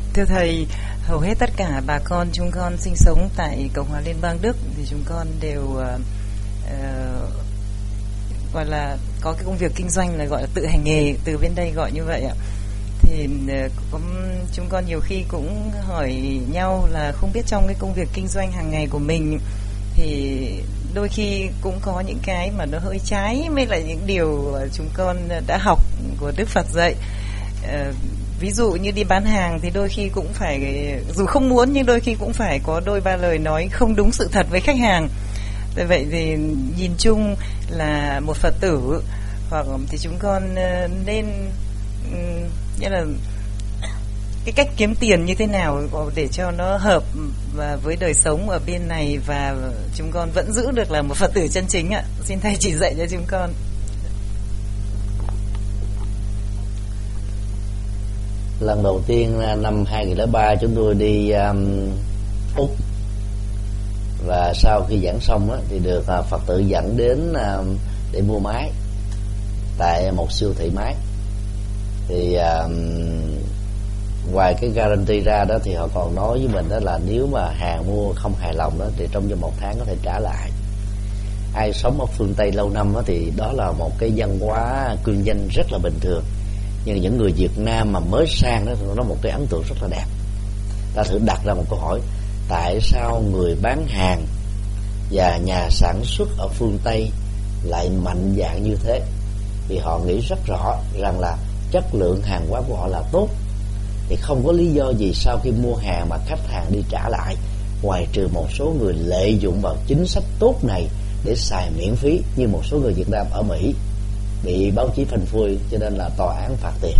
Thưa thầy, hầu hết tất cả bà con chúng con sinh sống tại Cộng hòa Liên bang Đức thì chúng con đều gọi là có cái công việc kinh doanh là gọi là tự hành nghề, từ bên đây gọi như vậy ạ. Thì chúng con nhiều khi cũng hỏi nhau là không biết trong cái công việc kinh doanh hàng ngày của mình thì đôi khi cũng có những cái mà nó hơi trái với lại những điều chúng con đã học của Đức Phật dạy. Ví dụ như đi bán hàng thì đôi khi cũng phải, dù không muốn nhưng đôi khi cũng phải có đôi ba lời nói không đúng sự thật với khách hàng. Vậy thì nhìn chung là một Phật tử hoặc thì chúng con nên nghĩa là cái cách kiếm tiền như thế nào để cho nó hợp với đời sống ở bên này và chúng con vẫn giữ được là một Phật tử chân chính ạ. Xin thầy chỉ dạy cho chúng con. Lần đầu tiên năm 2003 chúng tôi đi Úc, và sau khi giảng xong thì được Phật tử dẫn đến để mua máy tại một siêu thị máy. Thì ngoài cái guarantee ra đó thì họ còn nói với mình đó là nếu mà hàng mua không hài lòng đó thì trong vòng 1 tháng có thể trả lại. Ai sống ở phương Tây lâu năm đó thì đó là một cái văn hóa kinh doanh rất là bình thường. Nhưng những người Việt Nam mà mới sang đó thì nó một cái ấn tượng rất là đẹp. Ta thử đặt ra một câu hỏi: tại sao người bán hàng và nhà sản xuất ở phương Tây lại mạnh dạn như thế? Vì họ nghĩ rất rõ rằng là chất lượng hàng hóa của họ là tốt, thì không có lý do gì sau khi mua hàng mà khách hàng đi trả lại, ngoài trừ một số người lợi dụng vào chính sách tốt này để xài miễn phí, như một số người Việt Nam ở Mỹ bị báo chí phanh phui cho nên là tòa án phạt tiền.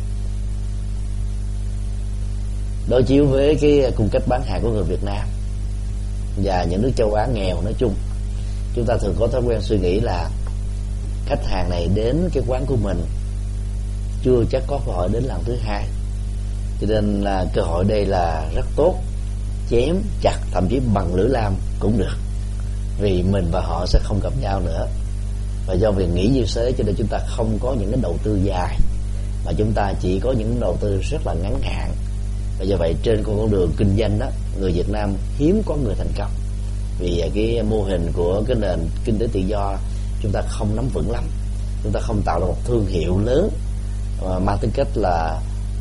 Đối chiếu với cái cung cách bán hàng của người Việt Nam và những nước châu Á nghèo nói chung, chúng ta thường có thói quen suy nghĩ là khách hàng này đến cái quán của mình chưa chắc có cơ hội đến lần thứ hai, cho nên là cơ hội đây là rất tốt, chém chặt thậm chí bằng lưỡi lam cũng được, vì mình và họ sẽ không gặp nhau nữa. Và do việc nghĩ như thế cho nên chúng ta không có những cái đầu tư dài, mà chúng ta chỉ có những đầu tư rất là ngắn hạn. Và do vậy trên con đường kinh doanh đó, người Việt Nam hiếm có người thành công, vì cái mô hình của cái nền kinh tế tự do chúng ta không nắm vững lắm. Chúng ta không tạo ra một thương hiệu lớn mang tính cách là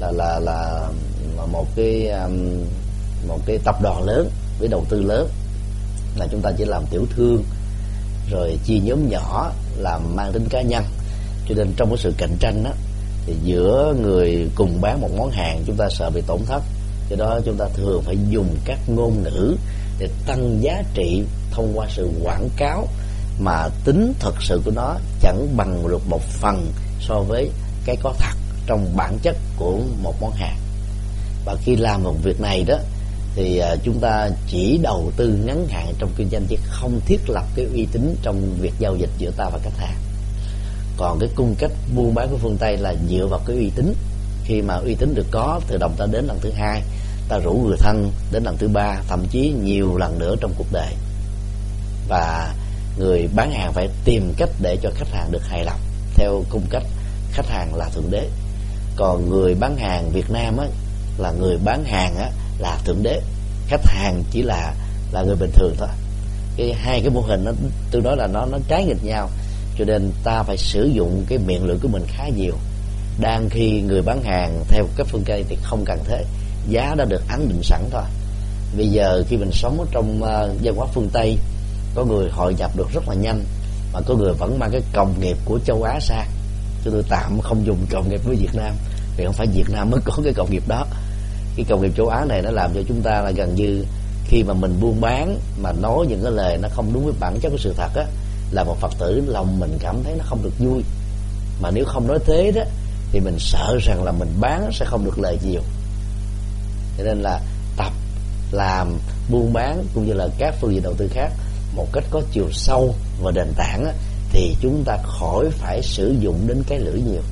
một cái tập đoàn lớn với đầu tư lớn, là chúng ta chỉ làm tiểu thương rồi chia nhóm nhỏ làm mang tính cá nhân. Cho nên trong cái sự cạnh tranh đó, thì giữa người cùng bán một món hàng chúng ta sợ bị tổn thất, do đó chúng ta thường phải dùng các ngôn ngữ để tăng giá trị thông qua sự quảng cáo mà tính thật sự của nó chẳng bằng được một phần so với cái có thật trong bản chất của một món hàng. Và khi làm một việc này đó thì chúng ta chỉ đầu tư ngắn hạn trong kinh doanh, chứ không thiết lập cái uy tín trong việc giao dịch giữa ta và khách hàng. Còn cái cung cách buôn bán của phương Tây là dựa vào cái uy tín. Khi mà uy tín được có, tự động ta đến lần thứ hai, ta rủ người thân đến lần thứ ba, thậm chí nhiều lần nữa trong cuộc đời. Và người bán hàng phải tìm cách để cho khách hàng được hài lòng theo cung cách khách hàng là thượng đế. Còn người bán hàng Việt Nam á, là người bán hàng á, là thượng đế, khách hàng chỉ là người bình thường thôi. Hai cái mô hình tôi nói là nó trái nghịch nhau, cho nên ta phải sử dụng cái miệng lưỡi của mình khá nhiều. Đang khi người bán hàng theo các phương Tây thì không cần thế, giá đã được ấn định sẵn thôi. Bây giờ khi mình sống ở trong văn hóa phương Tây, có người hội nhập được rất là nhanh, mà có người vẫn mang cái công nghiệp của châu Á sang. Tôi tạm không dùng công nghiệp với Việt Nam, vì không phải Việt Nam mới có cái công nghiệp đó. Cái công nghiệp châu Á này nó làm cho chúng ta là gần như khi mà mình buôn bán mà nói những cái lời nó không đúng với bản chất của sự thật á, là một Phật tử lòng mình cảm thấy nó không được vui. Mà nếu không nói thế đó thì mình sợ rằng là mình bán sẽ không được lời nhiều. Cho nên là tập làm buôn bán cũng như là các phương diện đầu tư khác một cách có chiều sâu và nền tảng á, thì chúng ta khỏi phải sử dụng đến cái lưỡi nhiều.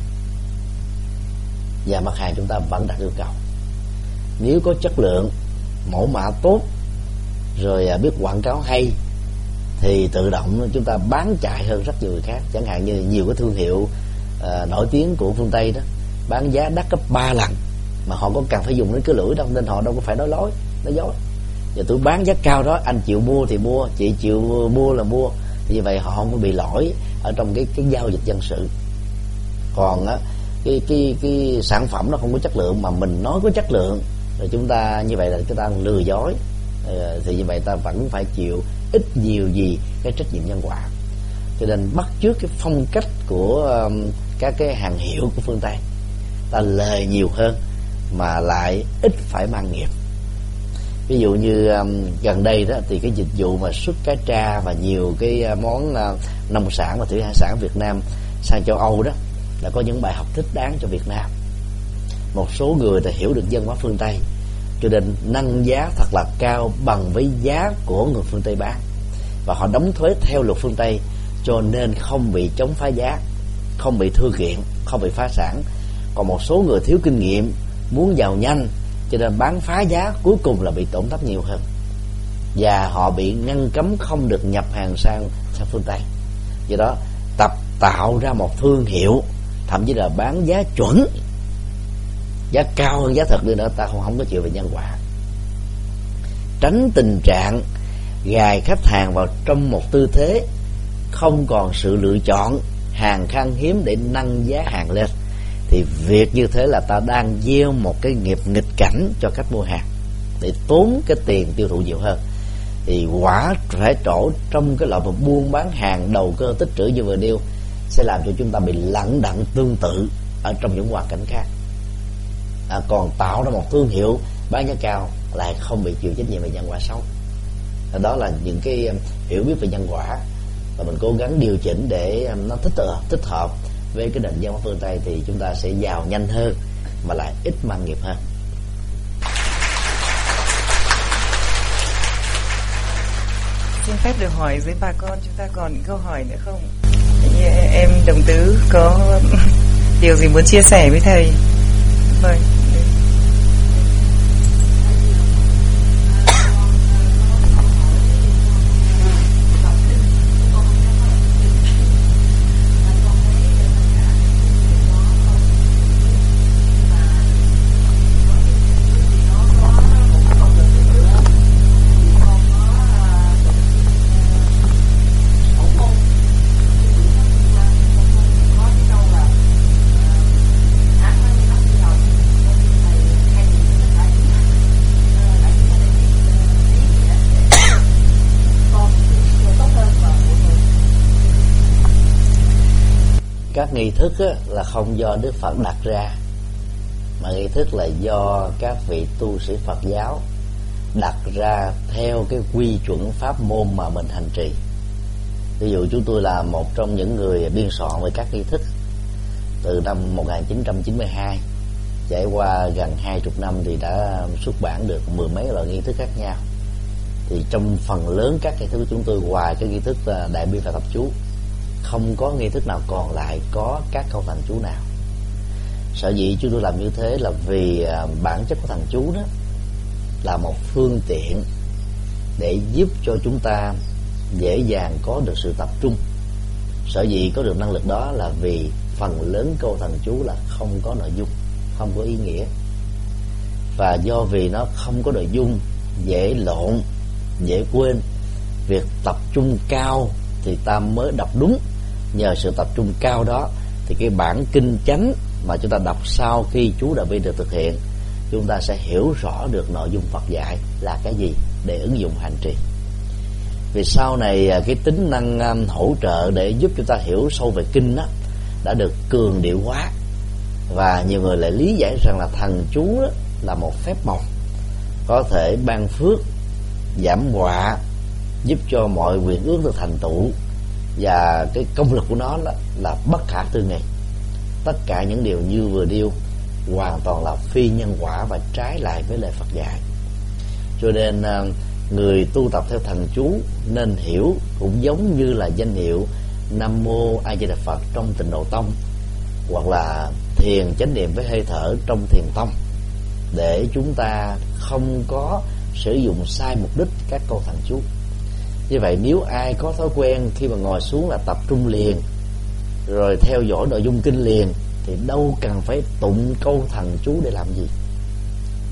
Và mặt hàng chúng ta vẫn đặt yêu cầu. Nếu có chất lượng, mẫu mã tốt, rồi biết quảng cáo hay, thì tự động chúng ta bán chạy hơn rất nhiều người khác. Chẳng hạn như nhiều cái thương hiệu nổi tiếng của phương Tây đó bán giá đắt gấp 3 lần mà họ có cần phải dùng đến cái lưỡi đâu, nên họ đâu có phải nói dối. Giờ tôi bán giá cao đó, anh chịu mua thì mua, chị chịu mua là mua, thì như vậy họ không có bị lỗi ở trong cái giao dịch dân sự. Còn á, cái sản phẩm nó không có chất lượng mà mình nói có chất lượng, rồi chúng ta như vậy là chúng ta lừa dối, thì như vậy ta vẫn phải chịu ít nhiều gì cái trách nhiệm nhân quả. Cho nên bắt chước cái phong cách của các cái hàng hiệu của phương Tây, ta lời nhiều hơn mà lại ít phải mang nghiệp. Ví dụ như gần đây đó thì cái dịch vụ mà xuất cá tra và nhiều cái món nông sản và thủy hải sản Việt Nam sang châu Âu đó là có những bài học thích đáng cho Việt Nam. Một số người đã hiểu được văn hóa phương Tây, cho nên nâng giá thật là cao bằng với giá của người phương Tây bán, và họ đóng thuế theo luật phương Tây, cho nên không bị chống phá giá, không bị thư kiện, không bị phá sản. Còn một số người thiếu kinh nghiệm, muốn giàu nhanh, cho nên bán phá giá, cuối cùng là bị tổn thất nhiều hơn, và họ bị ngăn cấm không được nhập hàng sang phương Tây. Do đó tập tạo ra một thương hiệu, thậm chí là bán giá chuẩn, giá cao hơn giá thật đi nữa, ta không có chịu về nhân quả. Tránh tình trạng gài khách hàng vào trong một tư thế không còn sự lựa chọn, hàng khan hiếm để nâng giá hàng lên, thì việc như thế là ta đang gieo một cái nghiệp nghịch cảnh cho khách mua hàng để tốn cái tiền tiêu thụ nhiều hơn. Thì quả phải trổ trong cái loại mà buôn bán hàng đầu cơ tích trữ như vừa nêu sẽ làm cho chúng ta bị lận đận tương tự ở trong những hoàn cảnh khác. Còn tạo ra một thương hiệu bán giá cao lại không bị chịu trách nhiệm về nhân quả xấu. Đó là những cái hiểu biết về nhân quả, và mình cố gắng điều chỉnh để nó thích hợp với cái nền văn hóa phương Tây, thì chúng ta sẽ giàu nhanh hơn mà lại ít mang nghiệp hơn. Xin phép được hỏi với bà con, chúng ta còn câu hỏi nữa không? Em đồng tứ có điều gì muốn chia sẻ với thầy? Vâng. Các nghi thức là không do Đức Phật đặt ra, mà nghi thức là do các vị tu sĩ Phật giáo đặt ra theo cái quy chuẩn pháp môn mà mình hành trì. Ví dụ chúng tôi là một trong những người biên soạn về các nghi thức từ năm 1992, trải qua gần 20 năm thì đã xuất bản được 10 mấy loại nghi thức khác nhau. Thì trong phần lớn các nghi thức của chúng tôi, ngoài cái nghi thức đại bi và tập chú, không có nghi thức nào còn lại có các câu thần chú nào. Sở dĩ chúng tôi làm như thế là vì bản chất của thần chú đó là một phương tiện để giúp cho chúng ta dễ dàng có được sự tập trung. Sở dĩ có được năng lực đó là vì phần lớn câu thần chú là không có nội dung, không có ý nghĩa, và do vì nó không có nội dung, dễ lộn, dễ quên, việc tập trung cao thì ta mới đọc đúng. Nhờ sự tập trung cao đó thì cái bản kinh chánh mà chúng ta đọc sau khi chú đại bi được thực hiện, chúng ta sẽ hiểu rõ được nội dung Phật dạy là cái gì để ứng dụng hành trì. Vì sau này cái tính năng hỗ trợ để giúp chúng ta hiểu sâu về kinh đó đã được cường điệu hóa, và nhiều người lại lý giải rằng là thần chú đó là một phép màu có thể ban phước, giảm họa, giúp cho mọi nguyện ước được thành tựu, và cái công lực của nó là bất khả tư nghị. Tất cả những điều như vừa nêu hoàn toàn là phi nhân quả và trái lại với lời Phật dạy. Cho nên người tu tập theo thần chú nên hiểu cũng giống như là danh hiệu Nam Mô A Di Đà Phật trong Tịnh Độ Tông, hoặc là thiền chánh niệm với hơi thở trong Thiền Tông, để chúng ta không có sử dụng sai mục đích các câu thần chú. Như vậy nếu ai có thói quen khi mà ngồi xuống là tập trung liền, rồi theo dõi nội dung kinh liền, thì đâu cần phải tụng câu thần chú để làm gì.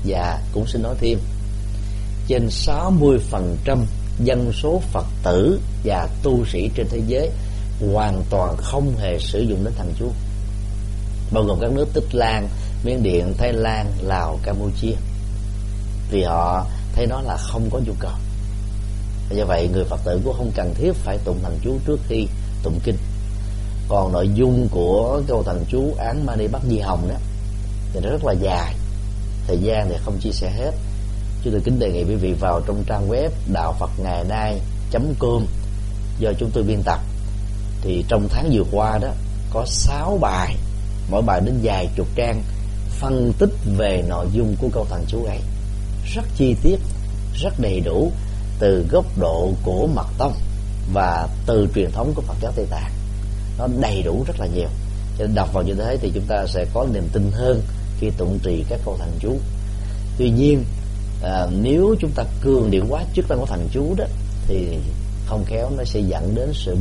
Và cũng xin nói thêm, trên 60% dân số Phật tử và tu sĩ trên thế giới hoàn toàn không hề sử dụng đến thần chú, bao gồm các nước Tích Lan, Miến Điện, Thái Lan, Lào, Campuchia, vì họ thấy nó là không có nhu cầu. Do vậy người Phật tử cũng không cần thiết phải tụng thần chú trước khi tụng kinh. Còn nội dung của câu thần chú Án Mani Bắt Di Hồng đó thì nó rất là dài, thời gian thì không chia sẻ hết. Chúng tôi kính đề nghị quý vị vào trong trang web đạo Phật ngày nay.com do chúng tôi biên tập. Thì trong tháng vừa qua đó có 6 bài, mỗi bài đến vài chục trang, phân tích về nội dung của câu thần chú ấy, rất chi tiết, rất đầy đủ, từ góc độ của mật tông và từ truyền thống của Phật giáo Tây Tạng. Nó đầy đủ rất là nhiều, cho nên đọc vào như thế thì chúng ta sẽ có niềm tin hơn khi tụng trì các câu thần chú. Tuy nhiên nếu chúng ta cường điệu quá chức năng của thần chú đó thì không khéo nó sẽ dẫn đến sự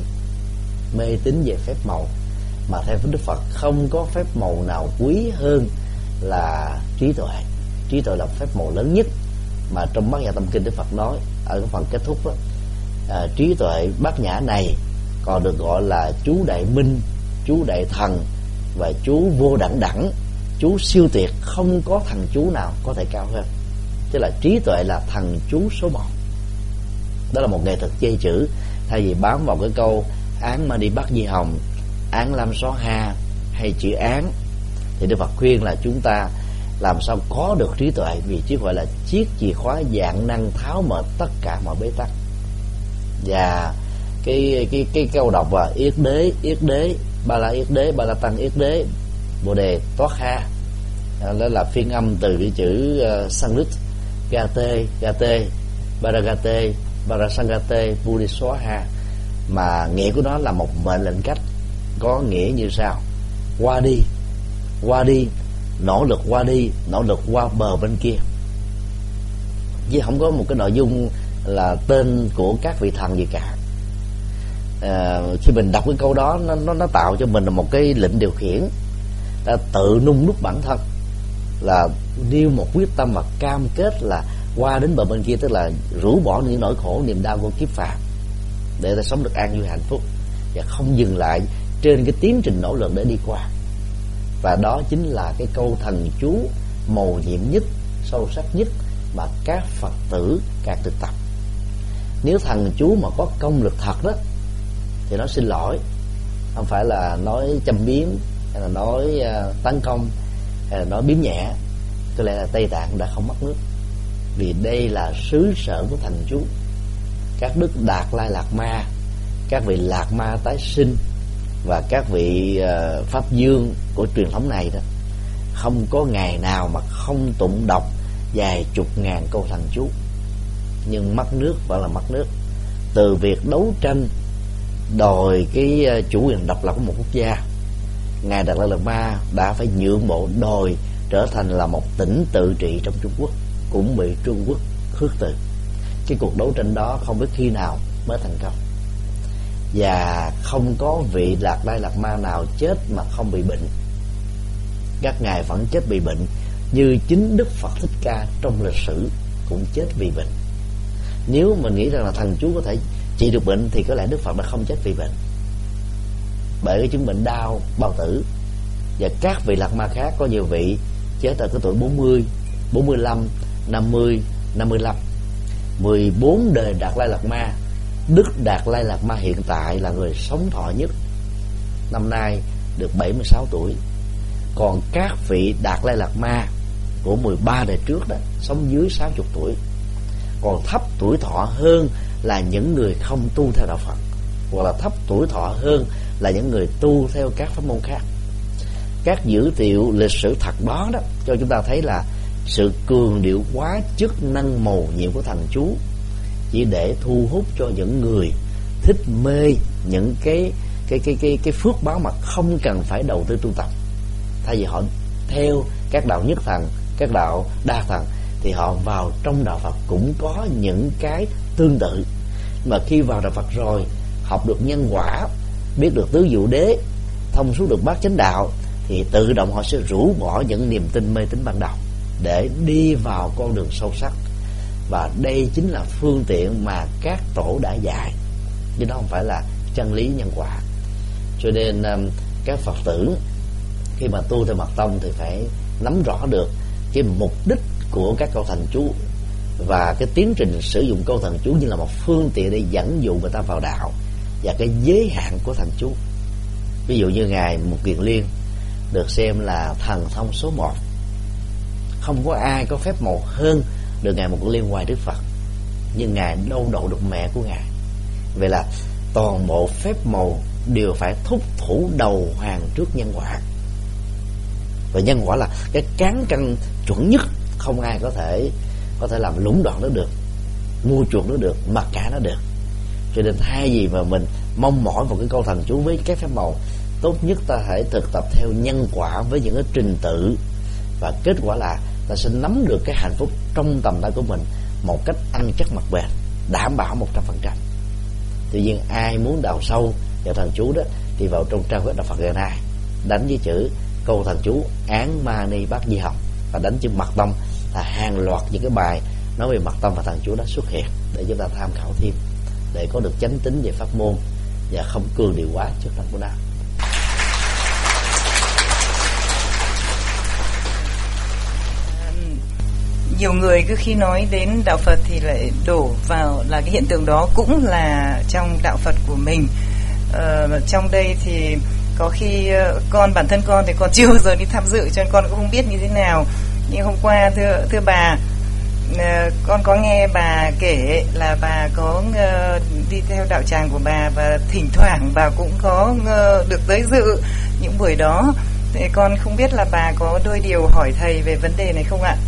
mê tín về phép màu, mà theo Đức Phật không có phép màu nào quý hơn là trí tuệ. Trí tuệ là phép màu lớn nhất, mà trong Bát Nhã Tâm Kinh Đức Phật nói ở cái phần kết thúc đó, trí tuệ bát nhã này còn được gọi là chú đại minh, chú đại thần và chú vô đẳng đẳng, chú siêu tuyệt, không có thần chú nào có thể cao hơn. Tức là trí tuệ là thần chú số 1. Đó là một nghệ thuật chơi chữ, thay vì bám vào cái câu Án Mani Bắt Di Hồng, Án Lam Xó Ha hay chữ án, thì Đức Phật khuyên là chúng ta làm sao có được trí tuệ, vì trí tuệ là chiếc chìa khóa vạn năng tháo mở tất cả mọi bế tắc. Và cái câu đọc là yết đế, ba la tăng yết đế, bồ đề toát ha, đó là phiên âm từ cái chữ Sanskrit gate, baragate, barasangate, buddhiswaha, mà nghĩa của nó là một mệnh lệnh cách, có nghĩa như sau: qua đi, nỗ lực qua bờ bên kia. Chứ không có một cái nội dung là tên của các vị thần gì cả. Khi mình đọc cái câu đó, nó tạo cho mình một cái lệnh điều khiển, ta tự nung đúc bản thân, là nêu một quyết tâm và cam kết là qua đến bờ bên kia, tức là rũ bỏ những nỗi khổ niềm đau của kiếp phàm để ta sống được an vui hạnh phúc, và không dừng lại trên cái tiến trình nỗ lực để đi qua. Và đó chính là cái câu thần chú mầu nhiệm nhất, sâu sắc nhất mà các Phật tử càng thực tập. Nếu thần chú mà có công lực thật đó thì nó xin lỗi, không phải là nói châm biếm hay là nói tấn công hay là nói biếm nhẹ, có lẽ là Tây Tạng đã không mất nước, vì đây là xứ sở của thần chú. Các đức Đạt Lai Lạt Ma, các vị Lạt Ma tái sinh và các vị Pháp Dương của truyền thống này đó, không có ngày nào mà không tụng đọc vài chục ngàn câu thần chú. Nhưng mất nước vẫn là mất nước. Từ việc đấu tranh đòi cái chủ quyền độc lập của một quốc gia, ngài Đạt Lai Lạt Ma đã phải nhượng bộ đòi trở thành là một tỉnh tự trị trong Trung Quốc, cũng bị Trung Quốc khước từ. Cái cuộc đấu tranh đó không biết khi nào mới thành công, và không có vị Đạt Lai Lạt Ma nào chết mà không bị bệnh. Các ngài vẫn chết vì bệnh, như chính Đức Phật Thích Ca trong lịch sử cũng chết vì bệnh. Nếu mình nghĩ rằng là thần chú có thể trị được bệnh thì có lẽ Đức Phật đã không chết vì bệnh, bởi cái chứng bệnh đau bao tử. Và các vị Lạt Ma khác, có nhiều vị chết ở cái tuổi 40, 45, 50, 55. 14 đời Đạt Lai Lạt Ma, Đức Đạt Lai Lạt Ma hiện tại là người sống thọ nhất, năm nay được 76 tuổi. Còn các vị Đạt Lai Lạt Ma của 13 đời trước đó sống dưới 60 tuổi. Còn thấp tuổi thọ hơn là những người không tu theo đạo Phật, hoặc là thấp tuổi thọ hơn là những người tu theo các pháp môn khác. Các dữ liệu lịch sử thật đó cho chúng ta thấy là sự cường điệu quá chức năng mầu nhiệm của thần chú chỉ để thu hút cho những người thích mê những cái phước báo mà không cần phải đầu tư tu tập. Thay vì họ theo các đạo nhất thần, các đạo đa thần, thì họ vào trong đạo Phật cũng có những cái tương tự. Mà khi vào đạo Phật rồi, học được nhân quả, biết được tứ diệu đế, thông suốt được bát chánh đạo, thì tự động họ sẽ rũ bỏ những niềm tin mê tín ban đầu, để đi vào con đường sâu sắc, và đây chính là phương tiện mà các tổ đã dạy, chứ nó không phải là chân lý nhân quả. Cho nên các Phật tử khi mà tu theo mật tông thì phải nắm rõ được cái mục đích của các câu thần chú và cái tiến trình sử dụng câu thần chú như là một phương tiện để dẫn dụ người ta vào đạo, và cái giới hạn của thần chú. Ví dụ như ngài Mục Kiền Liên được xem là thần thông số 1, không có ai có phép màu hơn được ngài Mục Kiền Liên ngoài Đức Phật, nhưng ngài đâu độ được mẹ của ngài. Vậy là toàn bộ phép màu đều phải thúc thủ đầu hàng trước nhân quả, và nhân quả là cái cán cân chuẩn nhất, không ai có thể làm lũng đoạn nó được, mua chuộc nó được, mặc cả nó được. Cho nên thay vì mà mình mong mỏi một cái câu thần chú với các phép màu, tốt nhất ta hãy thực tập theo nhân quả với những cái trình tự, và kết quả là ta sẽ nắm được cái hạnh phúc trong tầm tay của mình một cách ăn chắc mặc bền, đảm bảo 100%. Tuy nhiên ai muốn đào sâu vào thần chú đó thì vào trong trang web Đạo Phật ngày nay, đánh với chữ câu thần chú Án Mani Bát Di Hồng và đánh chữ mật tông, là hàng loạt những cái bài nói về mật tông và thần chú đã xuất hiện để chúng ta tham khảo thêm, để có được chánh tín về pháp môn và không cường điệu quá trước tâm của đạo. Nhiều người cứ khi nói đến đạo Phật thì lại đổ vào là cái hiện tượng đó cũng là trong đạo Phật của mình. Trong đây thì có khi bản thân con thì còn chưa bao giờ đi tham dự, cho nên con cũng không biết như thế nào. Nhưng hôm qua thưa bà, con có nghe bà kể là bà có đi theo đạo tràng của bà, và thỉnh thoảng bà cũng có được tới dự những buổi đó. Thì con không biết là bà có đôi điều hỏi thầy về vấn đề này không ạ?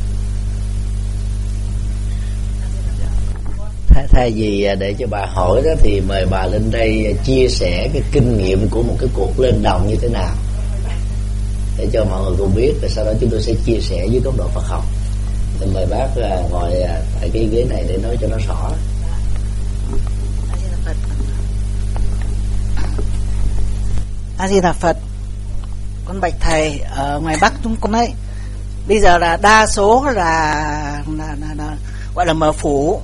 Thay vì để cho bà hỏi đó thì mời bà lên đây chia sẻ cái kinh nghiệm của một cái cuộc lên đồng như thế nào, để cho mọi người cùng biết, và sau đó chúng tôi sẽ chia sẻ dưới góc độ Phật học. Thì mời bác ngồi tại cái ghế này để nói cho nó rõ. A Di Đà Phật. Con bạch thầy, ở ngoài Bắc chúng con ấy bây giờ là đa số là gọi là mở phủ,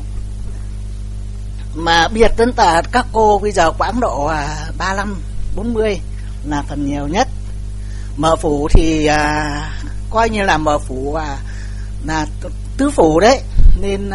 mà biệt tất cả các cô bây giờ khoảng độ 35-40 là phần nhiều nhất. Mở phủ thì coi như là mở phủ là tứ phủ đấy, nên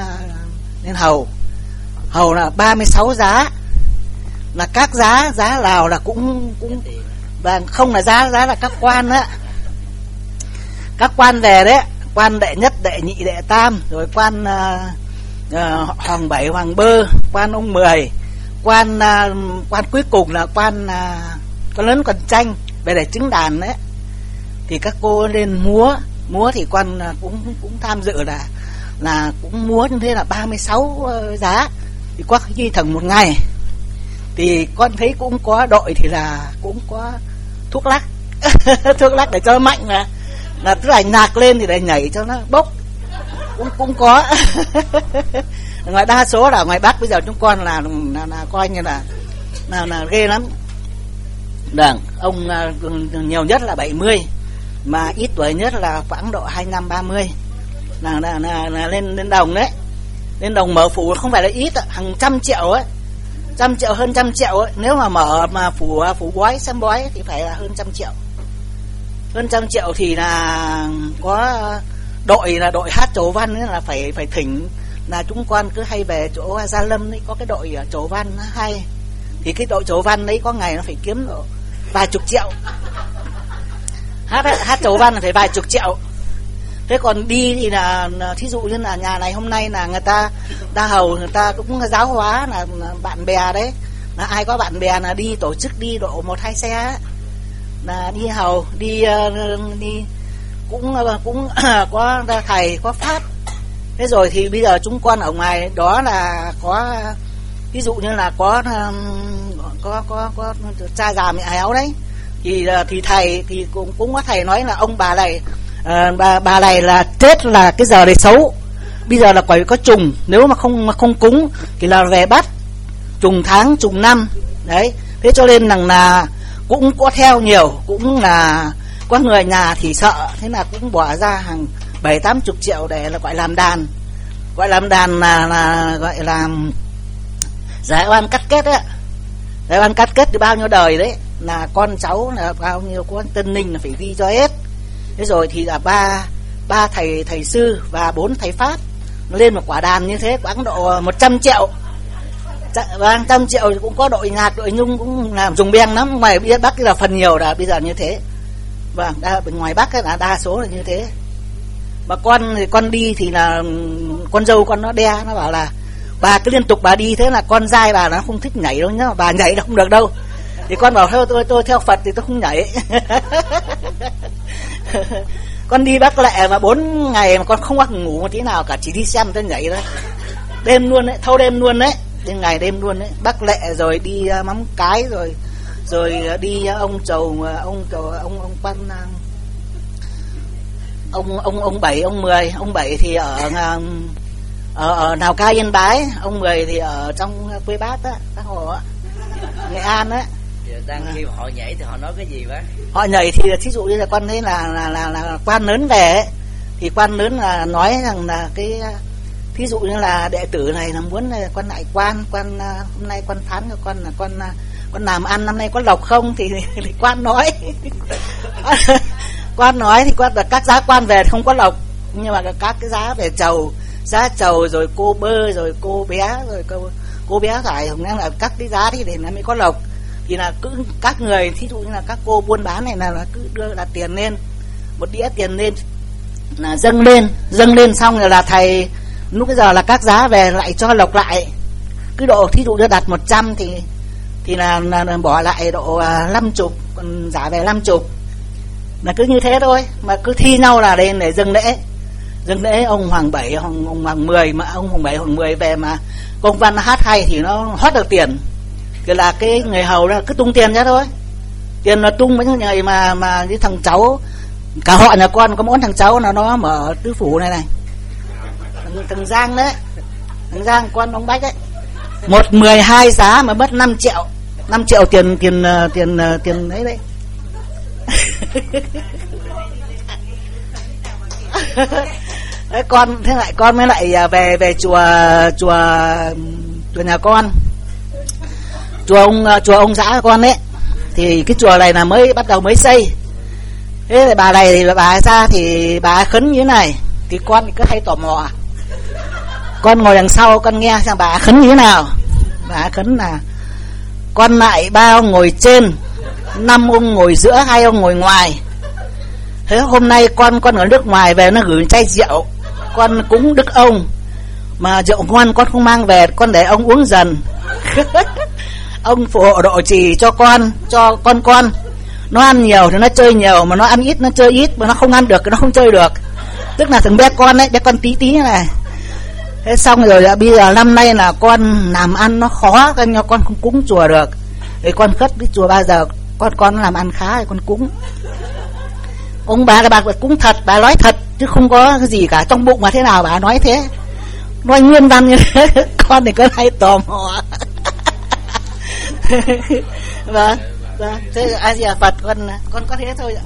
hầu là 36 giá, là các giá nào là cũng và không là giá là các quan á, các quan về đấy, quan đệ nhất, đệ nhị, đệ tam, rồi quan hoàng bảy, hoàng bơ, quan ông 10, quan cuối cùng là quan lớn quan tranh về để chứng đàn đấy. Thì các cô lên múa thì quan cũng tham dự là cũng múa như thế là 36 giá. Thì có khi thằng một ngày thì con thấy cũng có đội thì là cũng có thuốc lắc thuốc lắc để cho nó mạnh, là tức là nhạc lên thì để nhảy cho nó bốc, cũng có. Ngoài đa số là ngoài Bắc bây giờ chúng con là coi như là ghê lắm. Đảng ông nhiều nhất là 70, mà ít tuổi nhất là khoảng độ 25-30 là lên đồng đấy. Lên đồng mở phủ không phải là ít, hàng trăm triệu ấy, hơn trăm triệu ấy. Nếu mà mở mà phủ bói xem bói thì phải là hơn trăm triệu. Hơn trăm triệu thì là có đội hát chầu văn ấy, là phải thỉnh, là chúng con cứ hay về chỗ Gia Lâm ấy, có cái đội chầu văn hay, thì cái đội chầu văn đấy có ngày nó phải kiếm độ vài chục triệu. Hát chầu văn là phải vài chục triệu. Thế còn đi thì là thí dụ như là nhà này hôm nay là người ta đa hầu, người ta cũng giáo hóa là bạn bè đấy, là ai có bạn bè là đi tổ chức đi độ 1-2 xe là đi hầu, đi cũng có thầy có pháp. Thế rồi thì bây giờ chúng con ở ngoài đó là có ví dụ như là có cha già mẹ héo đấy, thì thầy thì cũng có thầy nói là ông bà này bà này là chết là cái giờ này xấu, bây giờ là phải có trùng, nếu mà không cúng thì là về bắt trùng tháng trùng năm đấy. Thế cho nên rằng là cũng có theo nhiều, cũng là có người nhà thì sợ, thế là cũng bỏ ra hàng 7-80 triệu để là gọi làm đàn. Gọi làm đàn là gọi là giải oan cắt kết á. Giải oan cắt kết thì bao nhiêu đời đấy, là con cháu là bao nhiêu con tân ninh là phải ghi cho hết. Thế rồi thì là ba thầy sư và 4 thầy pháp lên một quả đàn như thế khoảng độ 100 triệu. Và 100 triệu thì cũng có đội nhạc, đội nhung cũng làm dùng beng lắm. Ngoài Bắc là phần nhiều là bây giờ như thế. Vâng, bên ngoài Bắc là đa số là như thế. Mà con đi thì là con dâu con nó đe, nó bảo là bà cứ liên tục bà đi thế là con dai bà nó không thích nhảy đâu nhá, bà nhảy không được đâu. Thì con bảo thôi tôi theo Phật thì tôi không nhảy. Con đi Bắc Lệ mà 4 ngày mà con không ăn ngủ một tí nào cả, chỉ đi xem tôi nhảy thôi. Đêm luôn đấy, thâu đêm luôn đấy, đêm ngày đêm luôn đấy. Bắc Lệ rồi đi Móng Cái rồi đi ông Chầu, ông Quan, ông 7, ông 10, ông 7 thì ở Lào Cai Yên Bái, ông 10 thì ở trong quê Bác á, Bác Hồ á, Nghệ An á. Đang khi họ nhảy thì họ nói cái gì bác? Họ nhảy thì thí dụ như là con thấy là quan lớn về ấy, thì quan lớn là nói rằng là cái thí dụ như là đệ tử này là muốn là con lại quan hôm nay quan phán cho con là con làm ăn năm nay có lộc không, thì quan nói. Quan nói thì quan là các giá quan về thì không có lộc, nhưng mà các cái giá về chầu, giá chầu rồi cô bơ rồi cô bé rồi cô bé phải không, là các cái giá thì để nó mới có lộc. Thì là cứ các người thí dụ như là các cô buôn bán này là cứ đưa là tiền lên, một đĩa tiền lên là dâng lên xong rồi là thầy lúc bây giờ là các giá về lại cho lộc lại. Cứ độ thí dụ như đặt 100 thì là bỏ lại độ 50, còn giá về 50. Là cứ như thế thôi, mà cứ thi nhau là lên để dâng lễ ông Hoàng 7, ông Hoàng 10, mà ông Hoàng 7 Hoàng 10 về mà công văn hát hay thì nó hót được tiền. Thì là cái người hầu đó cứ tung tiền ra thôi, tiền là tung mấy người mà cái thằng cháu cả họ nhà con có mỗi thằng cháu là nó mở tứ phủ này thằng Giang đấy, thằng Giang con ông Bách đấy, 12 giá mà mất 5 triệu tiền đấy. Đấy, con thế lại con mới lại về chùa nhà con, chùa ông xã con ấy, thì cái chùa này là mới bắt đầu mới xây. Thế thì bà này thì bà ra thì bà khấn như thế này, thì con thì cứ hay tò mò, con ngồi đằng sau con nghe xem bà khấn như thế nào. Bà khấn là con lại 3 ông ngồi trên, 5 ông ngồi giữa, 2 ông ngồi ngoài. Thế hôm nay con ở nước ngoài về nó gửi chai rượu, con cúng đức ông mà rượu ngon con không mang về, con để ông uống dần. Ông phù hộ độ trì cho con nó ăn nhiều thì nó chơi nhiều, mà nó ăn ít nó chơi ít, mà nó không ăn được thì nó không chơi được. Tức là thằng bé con ấy, bé con tí này. Thế xong rồi là bây giờ năm nay là con làm ăn nó khó, nên con không cúng chùa được. Thì con khất cái chùa bao giờ con làm ăn khá thì con cúng. Ông bà là bà cúng thật, bà nói thật chứ không có cái gì cả trong bụng mà thế nào bà nói thế, nói nguyên văn như thế. Con thì cứ hay tò mò. Vâng, thế A Di Đà Phật, con có thế thôi ạ.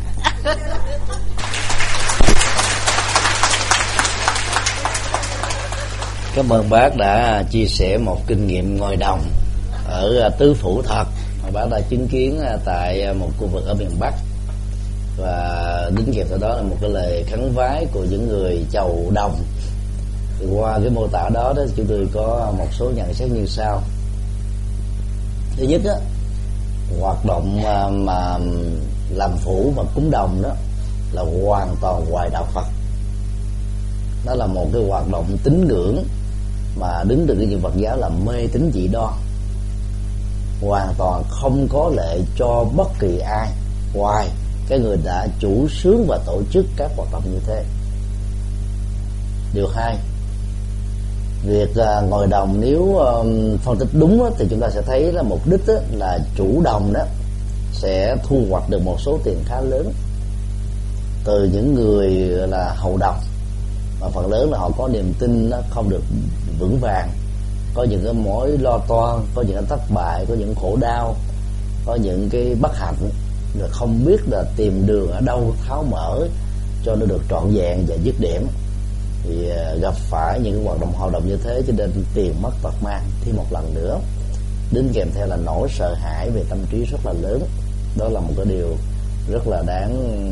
Cảm ơn bác đã chia sẻ một kinh nghiệm ngồi đồng ở tứ phủ thật mà bác đã chứng kiến tại một khu vực ở miền Bắc, và đính kèm theo đó là một cái lời khấn vái của những người chầu đồng. Thì qua cái mô tả đó chúng tôi có một số nhận xét như sau. Thứ nhất á, hoạt động mà làm phủ và cúng đồng đó là hoàn toàn ngoài đạo Phật. Đó là một cái hoạt động tín ngưỡng mà đứng từ cái những Phật giáo là mê tín dị đoan, hoàn toàn không có lệ cho bất kỳ ai ngoài cái người đã chủ xướng và tổ chức các hoạt động như thế. Điều hai, việc ngồi đồng nếu phân tích đúng đó, thì chúng ta sẽ thấy là mục đích đó là chủ đồng đó sẽ thu hoạch được một số tiền khá lớn từ những người là hầu đồng, mà phần lớn là họ có niềm tin nó không được vững vàng, có những cái mối lo toan, có những cái thất bại, có những khổ đau, có những cái bất hạnh, rồi không biết là tìm đường ở đâu tháo mở cho nó được trọn vẹn và dứt điểm, thì gặp phải những hoạt động như thế, cho nên tiền mất tật mang thêm một lần nữa, đến kèm theo là nỗi sợ hãi về tâm trí rất là lớn. Đó là một cái điều rất là đáng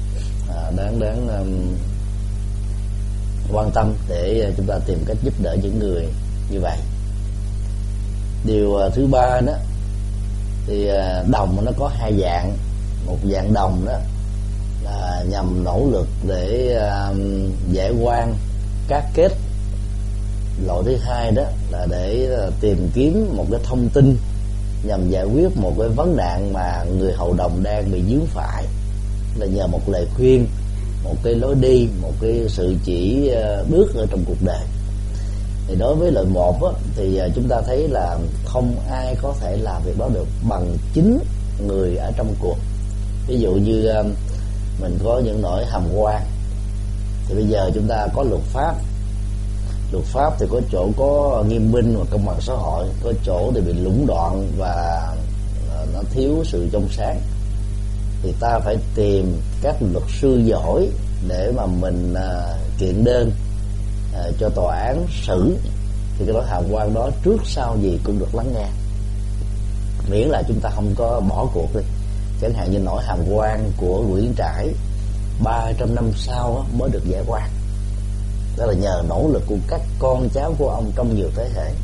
quan tâm để chúng ta tìm cách giúp đỡ những người như vậy. Điều thứ ba đó thì đồng nó có hai dạng. Một dạng đồng đó là nhằm nỗ lực để giải oan cắt kết. Loại thứ hai đó là để tìm kiếm một cái thông tin nhằm giải quyết một cái vấn nạn mà người hậu đồng đang bị vướng phải, là nhờ một lời khuyên, một cái lối đi, một cái sự chỉ bước ở trong cuộc đời. Thì đối với loại một á, thì chúng ta thấy là không ai có thể làm việc đó được bằng chính người ở trong cuộc. Ví dụ như mình có những nỗi hàm oan, thì bây giờ chúng ta có luật pháp thì có chỗ có nghiêm minh và công bằng xã hội, có chỗ thì bị lũng đoạn và nó thiếu sự trong sáng. Thì ta phải tìm các luật sư giỏi để mà mình kiện đơn cho tòa án xử, thì cái nỗi hàm oan đó trước sau gì cũng được lắng nghe, miễn là chúng ta không có bỏ cuộc đi. Chẳng hạn như nỗi hàm oan của Nguyễn Trãi 300 năm sau mới được giải oan, đó là nhờ nỗ lực của các con cháu của ông trong nhiều thế hệ.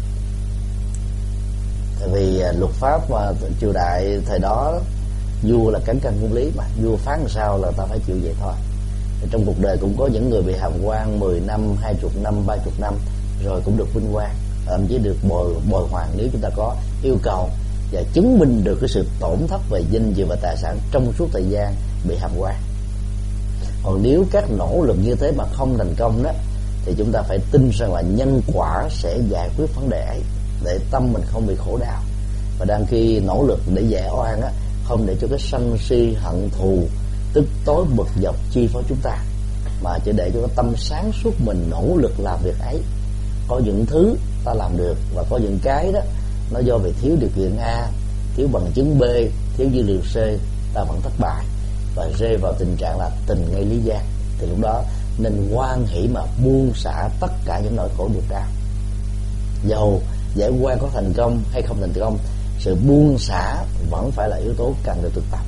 Tại vì luật pháp mà triều đại thời đó, vua là cán cân công lý mà, vua phán sao là ta phải chịu vậy thôi. Trong cuộc đời cũng có những người bị hàm oan 10 năm, 20 năm, 30 năm rồi cũng được vinh quang, thậm chí được bồi hoàn nếu chúng ta có yêu cầu và chứng minh được cái sự tổn thất về danh dự và tài sản trong suốt thời gian bị hàm oan. Còn nếu các nỗ lực như thế mà không thành công đó, thì chúng ta phải tin rằng là nhân quả sẽ giải quyết vấn đề ấy, để tâm mình không bị khổ đau. Và đang khi nỗ lực để giải oan á, không để cho cái sân si hận thù tức tối bực dọc chi phối chúng ta, mà chỉ để cho cái tâm sáng suốt mình nỗ lực làm việc ấy. Có những thứ ta làm được, và có những cái đó nó do vì thiếu điều kiện A, thiếu bằng chứng B, thiếu dữ liệu C, ta vẫn thất bại và rơi vào tình trạng là tình ngay lý gian. Thì lúc đó nên hoan hỷ mà buông xả tất cả những nỗi khổ niềm đau. Dầu giải oan có thành công hay không thành công, sự buông xả vẫn phải là yếu tố cần được thực tập.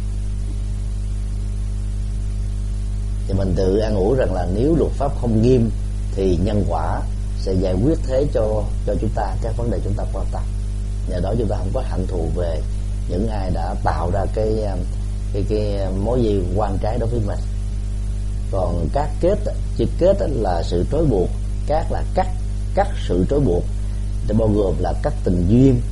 Thì mình tự an ủi rằng là nếu luật pháp không nghiêm thì nhân quả sẽ giải quyết thế cho chúng ta các vấn đề chúng ta quan tâm. Nhờ đó chúng ta không có hận thù về những ai đã tạo ra cái mối dây oan trái đối với mình. Còn các kết, chữ kết là sự trói buộc, các là cắt sự trói buộc, thì bao gồm là cắt tình duyên,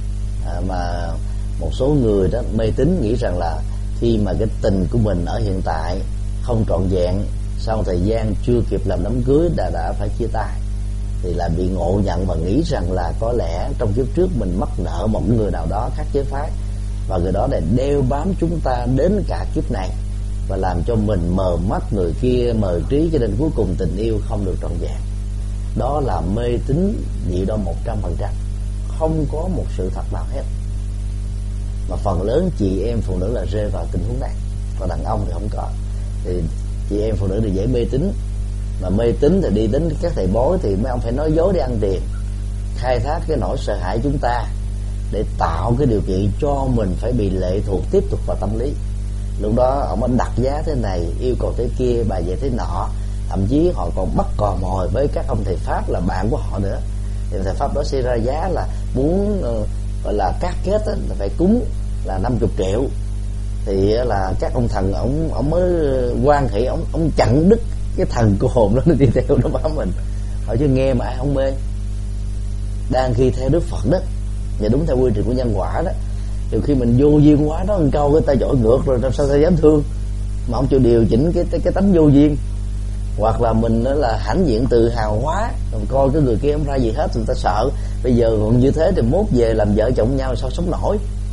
mà một số người đó mê tín nghĩ rằng là khi mà cái tình của mình ở hiện tại không trọn vẹn, sau thời gian chưa kịp làm đám cưới đã phải chia tay, thì lại bị ngộ nhận và nghĩ rằng là có lẽ trong kiếp trước mình mắc nợ một người nào đó khác giới phái, và người đó lại đeo bám chúng ta đến cả kiếp này và làm cho mình mờ mắt, người kia mờ trí, cho nên cuối cùng tình yêu không được trọn vẹn. Đó là mê tín dị đoan 100%, không có một sự thật nào hết. Mà phần lớn chị em phụ nữ là rơi vào tình huống này, còn đàn ông thì không có. Thì chị em phụ nữ thì dễ mê tín, mà mê tín thì đi đến các thầy bói thì mấy ông phải nói dối để ăn tiền, khai thác cái nỗi sợ hãi chúng ta để tạo cái điều kiện cho mình phải bị lệ thuộc tiếp tục vào tâm lý. Lúc đó ông mới đặt giá thế này, yêu cầu thế kia, bài vậy thế nọ, thậm chí họ còn bắt cò mồi với các ông thầy pháp là bạn của họ nữa. Thì thầy pháp đó sẽ ra giá là muốn gọi là cắt kết là phải cúng là 50 triệu, thì là các ông thần ông mới hoan hỷ, ông chặn đứt cái thần cô hồn đó đi theo nó bám mình. Họ chứ nghe mà ai không mê. Đang khi theo Đức Phật đó, và đúng theo quy trình của nhân quả đó, nhiều khi mình vô duyên quá đó, một câu người ta dội ngược rồi làm sao ta dám thương, mà không chịu điều chỉnh cái tánh vô duyên. Hoặc là mình đó là hãnh diện tự hào quá, rồi coi cái người kia không ra gì hết, người ta sợ bây giờ còn như thế thì mốt về làm vợ chồng nhau sao sống nổi.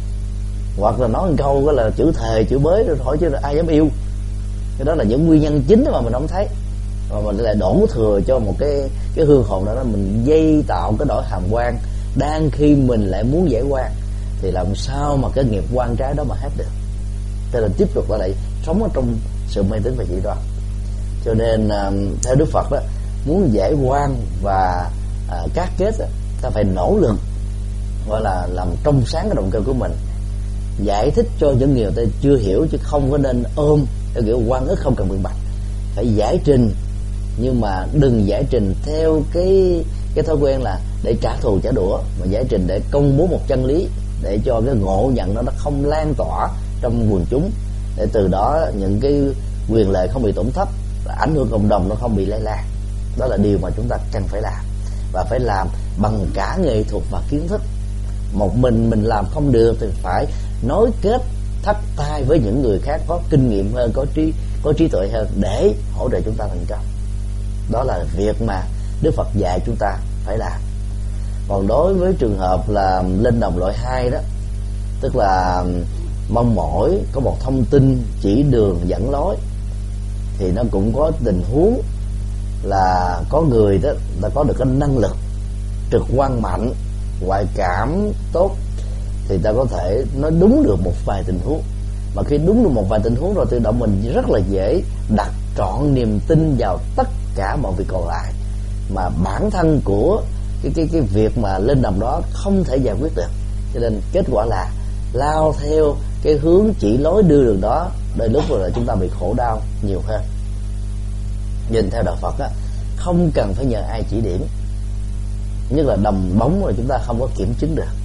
Hoặc là nói một câu đó là chữ thề chữ bới rồi hỏi chứ ai dám yêu. Cái đó là những nguyên nhân chính mà mình không thấy, mà mình lại đổ thừa cho một cái hương hồn đó, mình dây tạo cái nỗi hàm oan. Đang khi mình lại muốn giải oan thì làm sao mà cái nghiệp oan trái đó mà hết được. Cho nên tiếp tục lại sống ở trong sự mê tín và dị đoan. Cho nên theo Đức Phật đó, muốn giải oan và cắt kết đó, ta phải nỗ lực gọi là làm trong sáng cái động cơ của mình, giải thích cho những người ta chưa hiểu, chứ không có nên ôm theo kiểu oan ức không cần biện bạch. Phải giải trình, nhưng mà đừng giải trình theo cái thói quen là để trả thù trả đũa, mà giải trình để công bố một chân lý, để cho cái ngộ nhận nó không lan tỏa trong quần chúng, để từ đó những cái quyền lợi không bị tổn thất, ảnh hưởng cộng đồng nó không bị lây lan. Đó là điều mà chúng ta cần phải làm, và phải làm bằng cả nghệ thuật và kiến thức. Một mình làm không được thì phải nối kết thắt tay với những người khác có kinh nghiệm hơn, có trí tuệ hơn để hỗ trợ chúng ta thành công. Đó là việc mà Đức Phật dạy chúng ta phải làm. Còn đối với trường hợp là lên đồng loại 2 đó, tức là mong mỏi có một thông tin chỉ đường dẫn lối, thì nó cũng có tình huống là có người đó đã có được cái năng lực trực quan mạnh, ngoại cảm tốt, thì ta có thể nói đúng được một vài tình huống. Mà khi đúng được một vài tình huống rồi, tự động mình rất là dễ đặt trọn niềm tin vào tất cả mọi việc còn lại, mà bản thân của cái việc mà lên đồng đó không thể giải quyết được. Cho nên kết quả là lao theo cái hướng chỉ lối đưa đường đó, đôi lúc rồi là chúng ta bị khổ đau nhiều hơn. Nhìn theo đạo Phật á, không cần phải nhờ ai chỉ điểm, nhất là đồng bóng rồi chúng ta không có kiểm chứng được,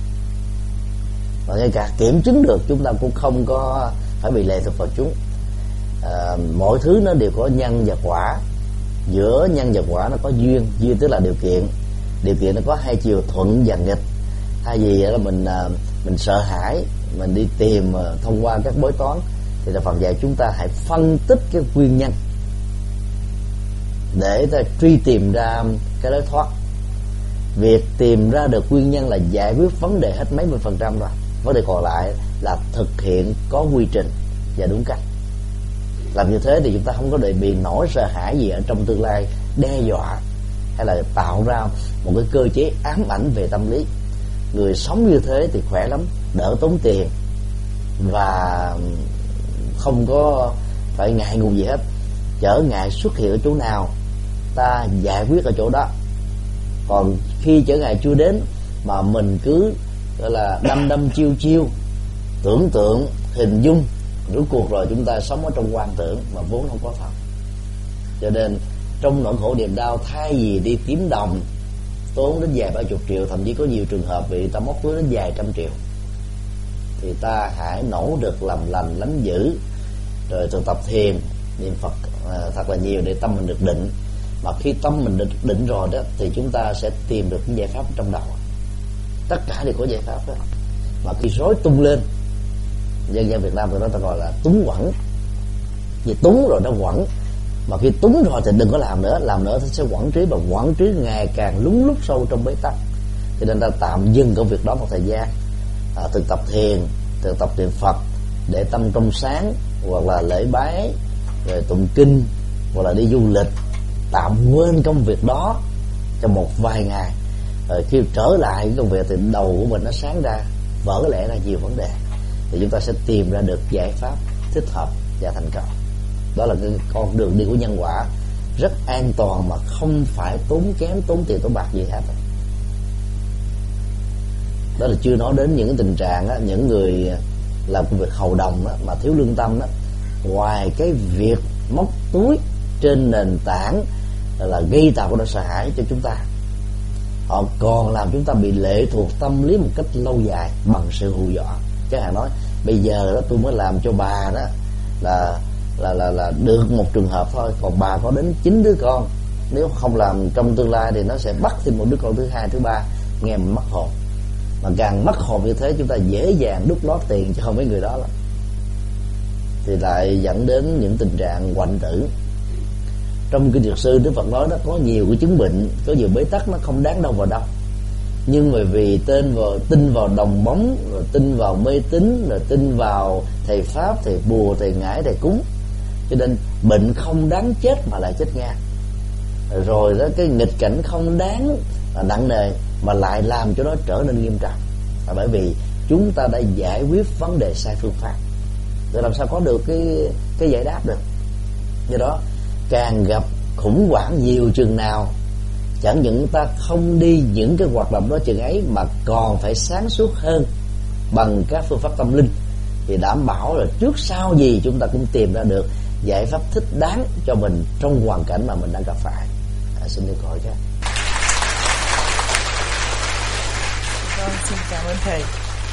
và ngay cả kiểm chứng được chúng ta cũng không có phải bị lệ thuộc vào chúng. Mọi thứ nó đều có nhân và quả, giữa nhân và quả nó có duyên. Duyên tức là điều kiện nó có hai chiều, thuận và nghịch. Thay vì là mình sợ hãi, mình đi tìm thông qua các bói toán, thì Đạo Phật dạy chúng ta hãy phân tích cái nguyên nhân để ta truy tìm ra cái lối thoát. Việc tìm ra được nguyên nhân là giải quyết vấn đề hết mấy mươi % rồi. Vấn đề còn lại là thực hiện có quy trình và đúng cách. Làm như thế thì chúng ta không có bị nỗi sợ hãi gì ở trong tương lai đe dọa, hay là tạo ra một cái cơ chế ám ảnh về tâm lý. Người sống như thế thì khỏe lắm, đỡ tốn tiền và không có phải ngại ngùng gì hết. Trở ngại xuất hiện ở chỗ nào, ta giải quyết ở chỗ đó. Còn khi trở ngại chưa đến mà mình cứ gọi là đâm chiêu tưởng tượng hình dung, rốt cuộc rồi chúng ta sống ở trong quan tưởng mà vốn không có thật. Cho nên trong nỗi khổ niềm đau, thay vì đi kiếm đồng tốn đến vài 30 triệu, thậm chí có nhiều trường hợp bị ta móc túi đến vài trăm triệu, thì ta hãy nỗ lực làm lành lánh dữ, rồi thực tập thiền niệm Phật thật là nhiều để tâm mình được định. Mà khi tâm mình được định rồi đó, thì chúng ta sẽ tìm được những giải pháp trong đầu. Tất cả đều có giải pháp đó. Mà khi rối tung lên, dân gian Việt Nam tụi nó ta gọi là túng quẩn. Vì túng rồi nó quẩn, mà khi túng rồi thì đừng có làm nữa thì sẽ quẩn trí, và quẩn trí ngày càng lún lút sâu trong bế tắc. Cho nên ta tạm dừng công việc đó một thời gian, thực tập thiền, thực tập niệm Phật để tâm trong sáng, hoặc là lễ bái, rồi tụng kinh, hoặc là đi du lịch, tạm quên công việc đó trong một vài ngày. Rồi khi trở lại công việc thì đầu của mình nó sáng ra, vỡ lẽ ra nhiều vấn đề, thì chúng ta sẽ tìm ra được giải pháp thích hợp và thành công. Đó là cái con đường đi của nhân quả, rất an toàn mà không phải tốn kém, tốn tiền tốn bạc gì hết. Đó là chưa nói đến những cái tình trạng á, những người làm công việc hầu đồng á, mà thiếu lương tâm đó, ngoài cái việc móc túi trên nền tảng là gây tạo cái nỗi sợ hãi cho chúng ta, họ còn làm chúng ta bị lệ thuộc tâm lý một cách lâu dài bằng sự hù dọa. Chẳng hạn nói bây giờ đó tôi mới làm cho bà đó là được một trường hợp thôi, còn bà có đến 9 đứa con, nếu không làm trong tương lai thì nó sẽ bắt thêm một đứa con thứ hai, thứ ba, nghe mình mất hồn. Mà càng mất hồn như thế, chúng ta dễ dàng đút lót tiền cho mấy người đó lắm, thì lại dẫn đến những tình trạng hoạnh tử. Trong kinh Dược Sư, Đức Phật nói đó, có nhiều cái chứng bệnh, có nhiều bế tắc nó không đáng đâu vào đâu, nhưng mà vì tin vào đồng bóng, rồi tin vào mê tín, rồi tin vào thầy pháp, thầy bùa, thầy ngải, thầy cúng, cho nên bệnh không đáng chết mà lại chết ngang. Rồi đó, cái nghịch cảnh không đáng nặng nề mà lại làm cho nó trở nên nghiêm trọng, là bởi vì chúng ta đã giải quyết vấn đề sai phương pháp. Rồi làm sao có được cái giải đáp được. Do đó càng gặp khủng hoảng nhiều chừng nào, chẳng những ta không đi những cái hoạt động đó chừng ấy mà còn phải sáng suốt hơn bằng các phương pháp tâm linh, thì đảm bảo là trước sau gì chúng ta cũng tìm ra được giải pháp thích đáng cho mình trong hoàn cảnh mà mình đang gặp phải. Xin được hỏi các. Vâng, xin cảm ơn thầy.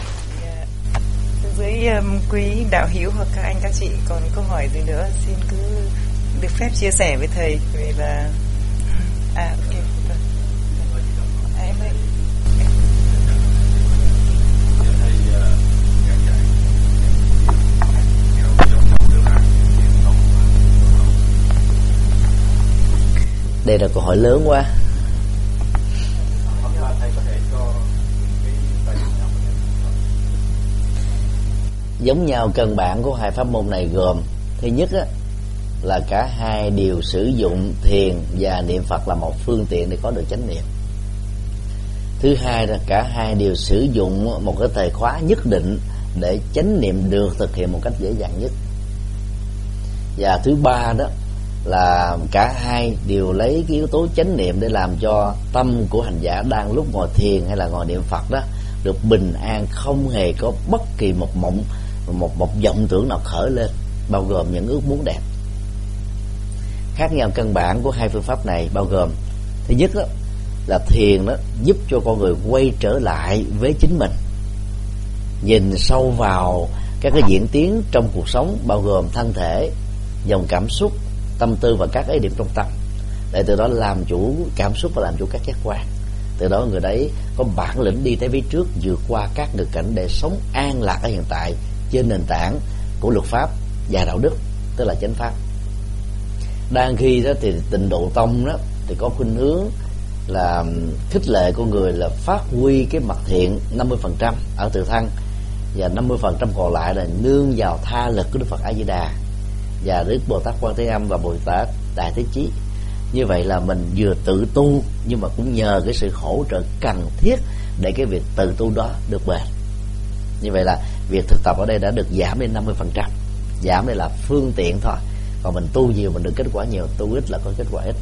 Dưới quý đạo hữu hoặc các anh các chị còn câu hỏi gì nữa, xin cứ được phép chia sẻ với thầy về là ok. Em ơi. Đây là câu hỏi lớn quá. Giống nhau căn bản của hai pháp môn này gồm: thứ nhất á, là cả hai đều sử dụng thiền và niệm Phật là một phương tiện để có được chánh niệm. Thứ hai là cả hai đều sử dụng một cái thời khóa nhất định để chánh niệm được thực hiện một cách dễ dàng nhất. Và thứ ba đó là cả hai đều lấy cái yếu tố chánh niệm để làm cho tâm của hành giả đang lúc ngồi thiền hay là ngồi niệm Phật đó được bình an, không hề có bất kỳ một vọng tưởng nào khởi lên, bao gồm những ước muốn đẹp. Khác nhau căn bản của hai phương pháp này bao gồm: thứ nhất đó, là thiền đó giúp cho con người quay trở lại với chính mình, nhìn sâu vào các cái diễn tiến trong cuộc sống, bao gồm thân thể, dòng cảm xúc, tâm tư và các ý niệm trong tâm, để từ đó làm chủ cảm xúc và làm chủ các giác quan. Từ đó người đấy có bản lĩnh đi tới phía trước, vượt qua các nghịch cảnh để sống an lạc ở hiện tại trên nền tảng của luật pháp và đạo đức, tức là chánh pháp. Đang khi đó thì Tịnh Độ Tông đó thì có khuynh hướng là khích lệ con người là phát huy cái mặt thiện 50% ở tự thân, và 50% còn lại là nương vào tha lực của Đức Phật A Di Đà và Đức Bồ Tát Quan Thế Âm và Bồ Tát Đại Thế Chí. Như vậy là mình vừa tự tu nhưng mà cũng nhờ cái sự hỗ trợ cần thiết để cái việc tự tu đó được bền. Như vậy là việc thực tập ở đây đã được giảm lên 50%. Giảm đây là phương tiện thôi, còn mình tu nhiều mình được kết quả nhiều, tu ít là có kết quả ít.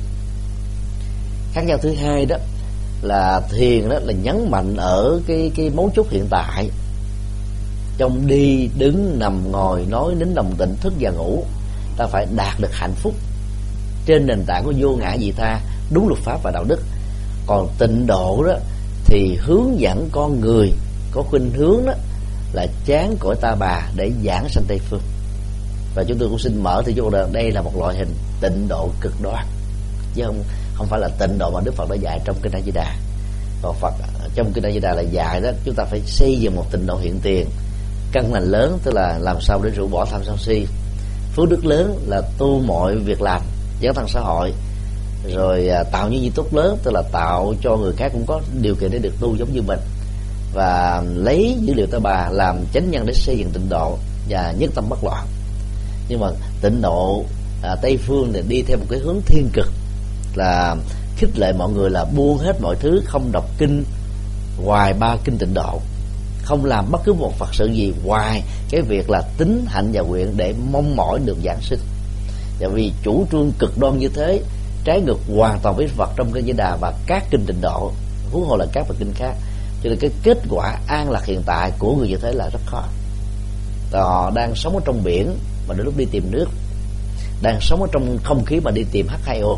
Khác nhau thứ hai đó là thiền đó là nhấn mạnh ở cái mấu chốt hiện tại, trong đi đứng nằm ngồi nói nín đồng tịnh thức và ngủ, ta phải đạt được hạnh phúc trên nền tảng của vô ngã vị tha, đúng luật pháp và đạo đức. Còn tịnh độ đó thì hướng dẫn con người có khuynh hướng đó là chán cõi ta bà để giảng sanh Tây phương. Và chúng tôi cũng xin mở thì cho đây là một loại hình tịnh độ cực đoan, chứ không phải là tịnh độ mà Đức Phật đã dạy trong kinh A Di Đà. Còn Phật trong kinh A Di Đà là dạy đó chúng ta phải xây dựng một tịnh độ hiện tiền, căn lành lớn tức là làm sao để rũ bỏ tham sân si, phước đức lớn là tu mọi việc làm dấn thân xã hội, rồi tạo những gì tốt lớn tức là tạo cho người khác cũng có điều kiện để được tu giống như mình, và lấy dữ liệu ta bà làm chánh nhân để xây dựng tịnh độ và nhất tâm bất loạn. Nhưng mà tịnh độ Tây phương thì đi theo một cái hướng thiên cực, là khích lệ mọi người là buông hết mọi thứ, không đọc kinh ngoài 3 kinh tịnh độ, không làm bất cứ một Phật sự gì ngoài cái việc là tín hạnh và nguyện để mong mỏi được giảng sinh. Và vì chủ trương cực đoan như thế trái ngược hoàn toàn với Phật trong kinh Di Đà và các kinh tịnh độ, huống hồ là các Phật kinh khác, cho nên cái kết quả an lạc hiện tại của người như thế là rất khó. Họ đang sống ở trong biển mà đến lúc đi tìm nước, đang sống ở trong không khí mà đi tìm H2O,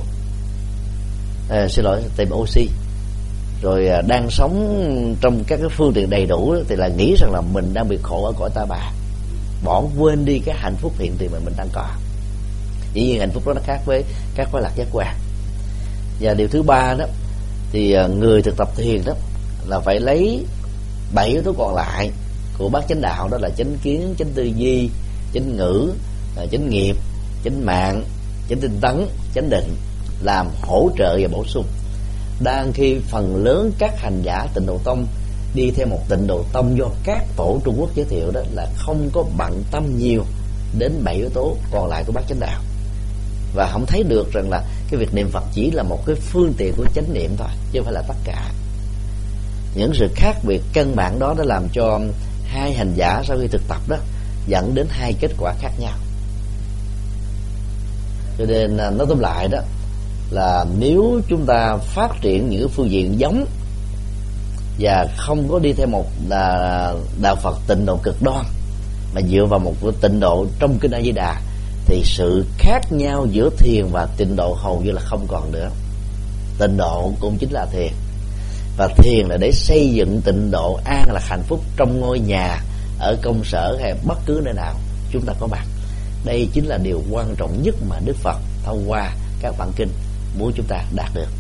tìm oxy, rồi đang sống trong các cái phương tiện đầy đủ thì là nghĩ rằng là mình đang bị khổ ở cõi ta bà, bỏ quên đi cái hạnh phúc hiện tiền mà mình đang có. Dĩ nhiên hạnh phúc đó nó khác với các khoái lạc giác quan. Và điều thứ ba đó thì người thực tập thiền đó là phải lấy 7 yếu tố còn lại của bát chánh đạo, đó là chánh kiến, chánh tư duy, chánh ngữ, chánh nghiệp, chánh mạng, chánh tinh tấn, chánh định làm hỗ trợ và bổ sung. Đang khi phần lớn các hành giả Tịnh Độ Tông đi theo một Tịnh Độ Tông do các tổ Trung Quốc giới thiệu đó là không có bận tâm nhiều đến 7 yếu tố còn lại của bát chánh đạo, và không thấy được rằng là cái việc niệm Phật chỉ là một cái phương tiện của chánh niệm thôi, chứ không phải là tất cả. Những sự khác biệt căn bản đó đã làm cho hai hành giả sau khi thực tập đó dẫn đến hai kết quả khác nhau. Cho nên nói tóm lại đó là nếu chúng ta phát triển những phương diện giống và không có đi theo một đạo Phật tịnh độ cực đoan, mà dựa vào một tịnh độ trong kinh A Di Đà, thì sự khác nhau giữa thiền và tịnh độ hầu như là không còn nữa. Tịnh độ cũng chính là thiền, và thiền là để xây dựng tịnh độ an lạc hạnh phúc trong ngôi nhà, ở công sở hay bất cứ nơi nào chúng ta có mặt. Đây chính là điều quan trọng nhất mà Đức Phật thông qua các bản kinh muốn chúng ta đạt được.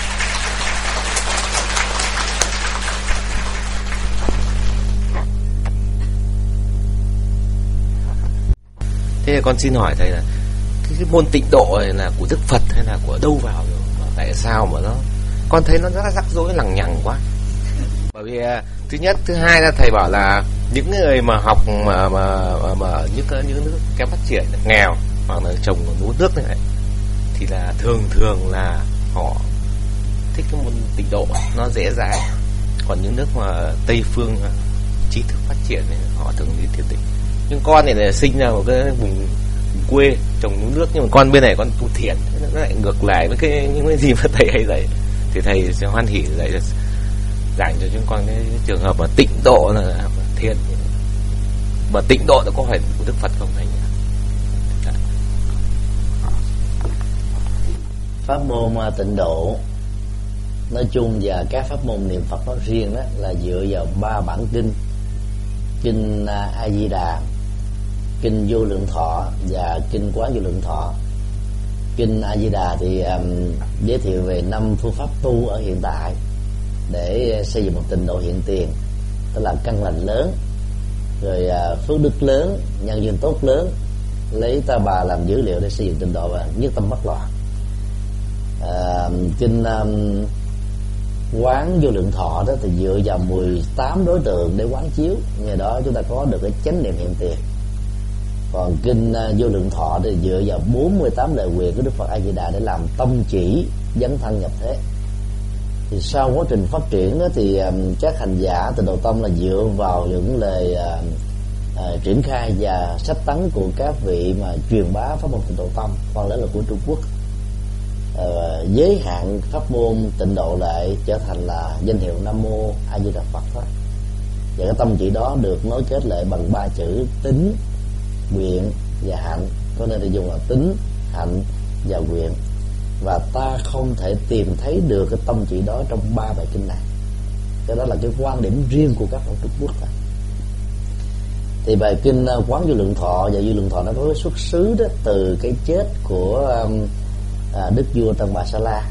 Thế là con xin hỏi thầy là cái môn tịnh độ này là của Đức Phật hay là của đâu vào rồi? Tại sao mà con thấy nó rất là rắc rối lằng nhằng quá. Bởi vì thứ nhất, thứ hai là thầy bảo là những người mà học mà những nước kém phát triển, nghèo hoặc là trồng lúa nước này thì là thường là họ thích cái môn tịnh độ, nó dễ dãi. Còn những nước mà Tây phương trí thức phát triển này, họ thường đi thiền định. Nhưng con này là sinh ra một cái vùng quê trồng lúa nước, nhưng mà con bên này con tu thiền, nó lại ngược lại với những cái gì mà thầy hay dạy. Thì thầy sẽ hoan hỉ dạy cho chúng con cái trường hợp mà tịnh độ là thiền. Mà tịnh độ nó có phải của Đức Phật không thầy nhỉ? Pháp môn tịnh độ nói chung và các pháp môn niệm Phật nói riêng đó là dựa vào 3 bản kinh: kinh A Di Đà, kinh Vô Lượng Thọ và kinh Quán Vô Lượng Thọ. Kinh A Di Đà thì giới thiệu về 5 phương pháp tu ở hiện tại để xây dựng một tịnh độ hiện tiền, tức là căn lành lớn, rồi phước đức lớn, nhân duyên tốt lớn, lấy ta bà làm dữ liệu để xây dựng tịnh độ và nhất tâm bất loạn. Kinh Quán Vô Lượng Thọ đó thì dựa vào 18 đối tượng để quán chiếu, nhờ đó chúng ta có được cái chánh niệm hiện tiền. Còn kinh Vô Lượng Thọ thì dựa vào 48 lời quyền của Đức Phật A Di Đà để làm tông chỉ dấn thân nhập thế. Thì sau quá trình phát triển đó, thì các hành giả Tịnh Độ Tông là dựa vào những lời triển khai và sách tấn của các vị mà truyền bá pháp môn Tịnh Độ Tông, phần lớn là của Trung Quốc, giới hạn pháp môn tịnh độ lại trở thành là danh hiệu Nam Mô A Di Đà Phật thôi. Và cái tâm chỉ đó được nối kết lại bằng 3 chữ tín, nguyện và hạnh, có nên là dùng là tín, hạnh và nguyện. Và ta không thể tìm thấy được cái tâm chỉ đó trong 3 bài kinh này. Cái đó là cái quan điểm riêng của các ông Trung Quốc đó. Thì bài kinh Quán Vô Lượng Thọ và Vô Lượng Thọ nó có cái xuất xứ đó từ cái chết của đức vua Tân Bà Sa La,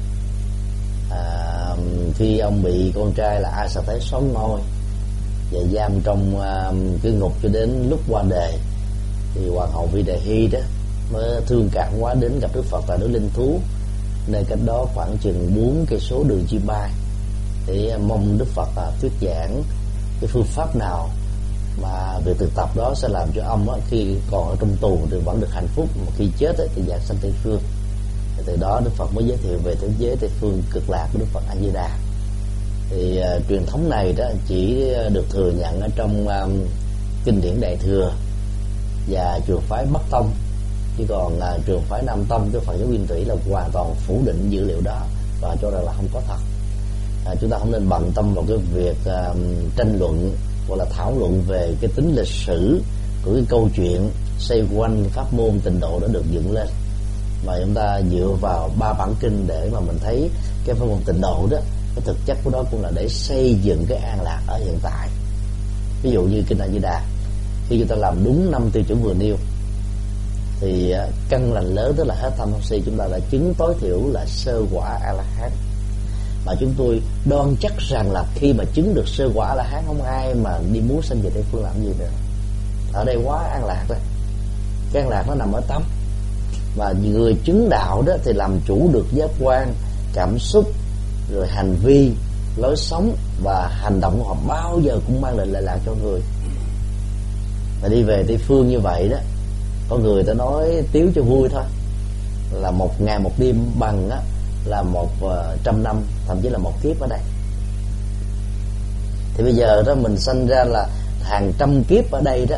khi ông bị con trai là A Sa Tế soán ngôi và giam trong cái ngục cho đến lúc qua đời. Thì hoàng hậu Vi Đề Hy đó mới thương cảm quá đến gặp Đức Phật tại núi Linh Thú, nơi cách đó khoảng chừng 4 cây số đường chim bay, để mong Đức Phật thuyết giảng cái phương pháp nào mà việc thực tập đó sẽ làm cho ông khi còn ở trong tù thì vẫn được hạnh phúc, mà khi chết thì giảng sanh Tây Phương. Từ đó Đức Phật mới giới thiệu về thế giới Tây Phương cực lạc của Đức Phật A Di Đà. Thì truyền thống này đó chỉ được thừa nhận ở trong kinh điển Đại Thừa và trường phái Bắc Tông, chứ còn trường phái Nam Tông, cái Phật giáo Nguyên Thủy là hoàn toàn phủ định dữ liệu đó và cho rằng là không có thật. Chúng ta không nên bận tâm vào cái việc tranh luận hoặc là thảo luận về cái tính lịch sử của cái câu chuyện xoay quanh pháp môn tịnh độ đã được dựng lên, mà chúng ta dựa vào 3 bản kinh để mà mình thấy cái pháp môn tịnh độ đó, cái thực chất của đó cũng là để xây dựng cái an lạc ở hiện tại. Ví dụ như kinh A Di Đà, khi chúng ta làm đúng 5 tiêu chuẩn vừa nêu thì căn lành lớn, tức là hết tham sân si, chúng ta đã chứng tối thiểu là sơ quả A La Hán. Mà chúng tôi đoan chắc rằng là khi mà chứng được sơ quả A La Hán, không ai mà đi muốn sanh về Tây Phương làm gì nữa. Ở đây quá an lạc rồi. Cái an lạc nó nằm ở tâm. Và người chứng đạo đó thì làm chủ được giác quan, cảm xúc, rồi hành vi, lối sống và hành động của họ bao giờ cũng mang lại lợi lạc cho người. Và đi về Tây Phương như vậy đó, có người ta nói tiếu cho vui thôi, là 1 ngày 1 đêm bằng á là 100 năm, thậm chí là 1 kiếp ở đây. Thì bây giờ đó mình sanh ra là hàng trăm kiếp ở đây đó,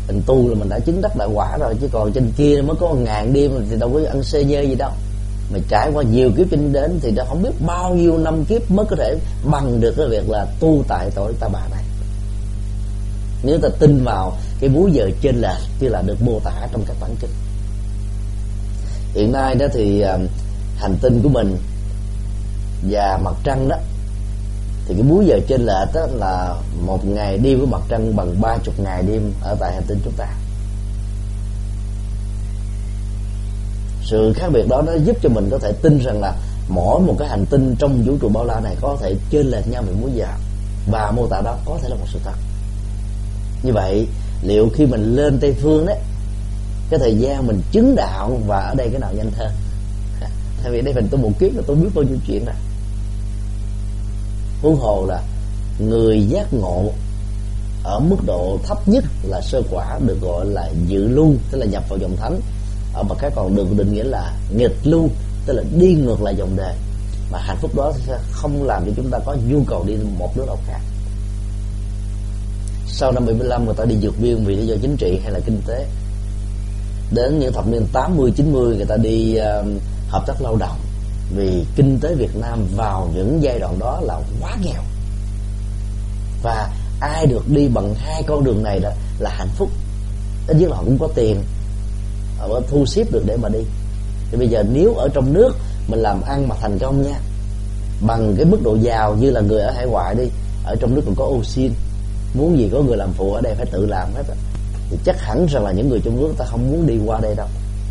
Mình tu là mình đã chứng đắc đại quả rồi, chứ còn trên kia mới có 1000 đêm thì đâu có ăn xê nhê gì đâu. Mà trải qua nhiều kiếp trên đến thì đã không biết bao nhiêu năm kiếp mới có thể bằng được cái việc là tu tại tội Ta Bà này. Nếu ta tin vào cái múi giờ trên lệch như là được mô tả trong các bản kinh. Hiện nay đó thì hành tinh của mình và mặt trăng đó, thì cái múi giờ trên lệch đó là 1 ngày đêm của mặt trăng bằng 30 ngày đêm ở tại hành tinh chúng ta. Sự khác biệt đó nó giúp cho mình có thể tin rằng là mỗi một cái hành tinh trong vũ trụ bao la này có thể chênh lệch nhau về múi giờ, và mô tả đó có thể là một sự thật. Như vậy liệu khi mình lên Tây Phương đấy, cái thời gian mình chứng đạo và ở đây cái nào nhanh hơn? Tại vì đây mình tôi một kiếp là tôi biết bao nhiêu chuyện rồi. Huống hồ là người giác ngộ ở mức độ thấp nhất là sơ quả được gọi là dự lưu, tức là nhập vào dòng thánh. Ở mặt khác còn được định nghĩa là nghịch lưu, tức là đi ngược lại dòng đời. Mà hạnh phúc đó sẽ không làm cho chúng ta có nhu cầu đi một nước nào khác. Sau năm 75 người ta đi vượt biên vì lý do chính trị hay là kinh tế. Đến những thập niên 80-90 người ta đi hợp tác lao động, vì kinh tế Việt Nam vào những giai đoạn đó là quá nghèo. Và ai được đi bằng hai con đường này đó là hạnh phúc. Ít nhất là họ cũng có tiền, họ thu xếp được để mà đi. Thì bây giờ nếu ở trong nước mình làm ăn mà thành công nha, bằng cái mức độ giàu như là người ở hải ngoại đi, ở trong nước còn có oxy, muốn gì có người làm phụ, ở đây phải tự làm hết á, thì chắc hẳn rằng là những người trong nước ta không muốn đi qua đây đâu.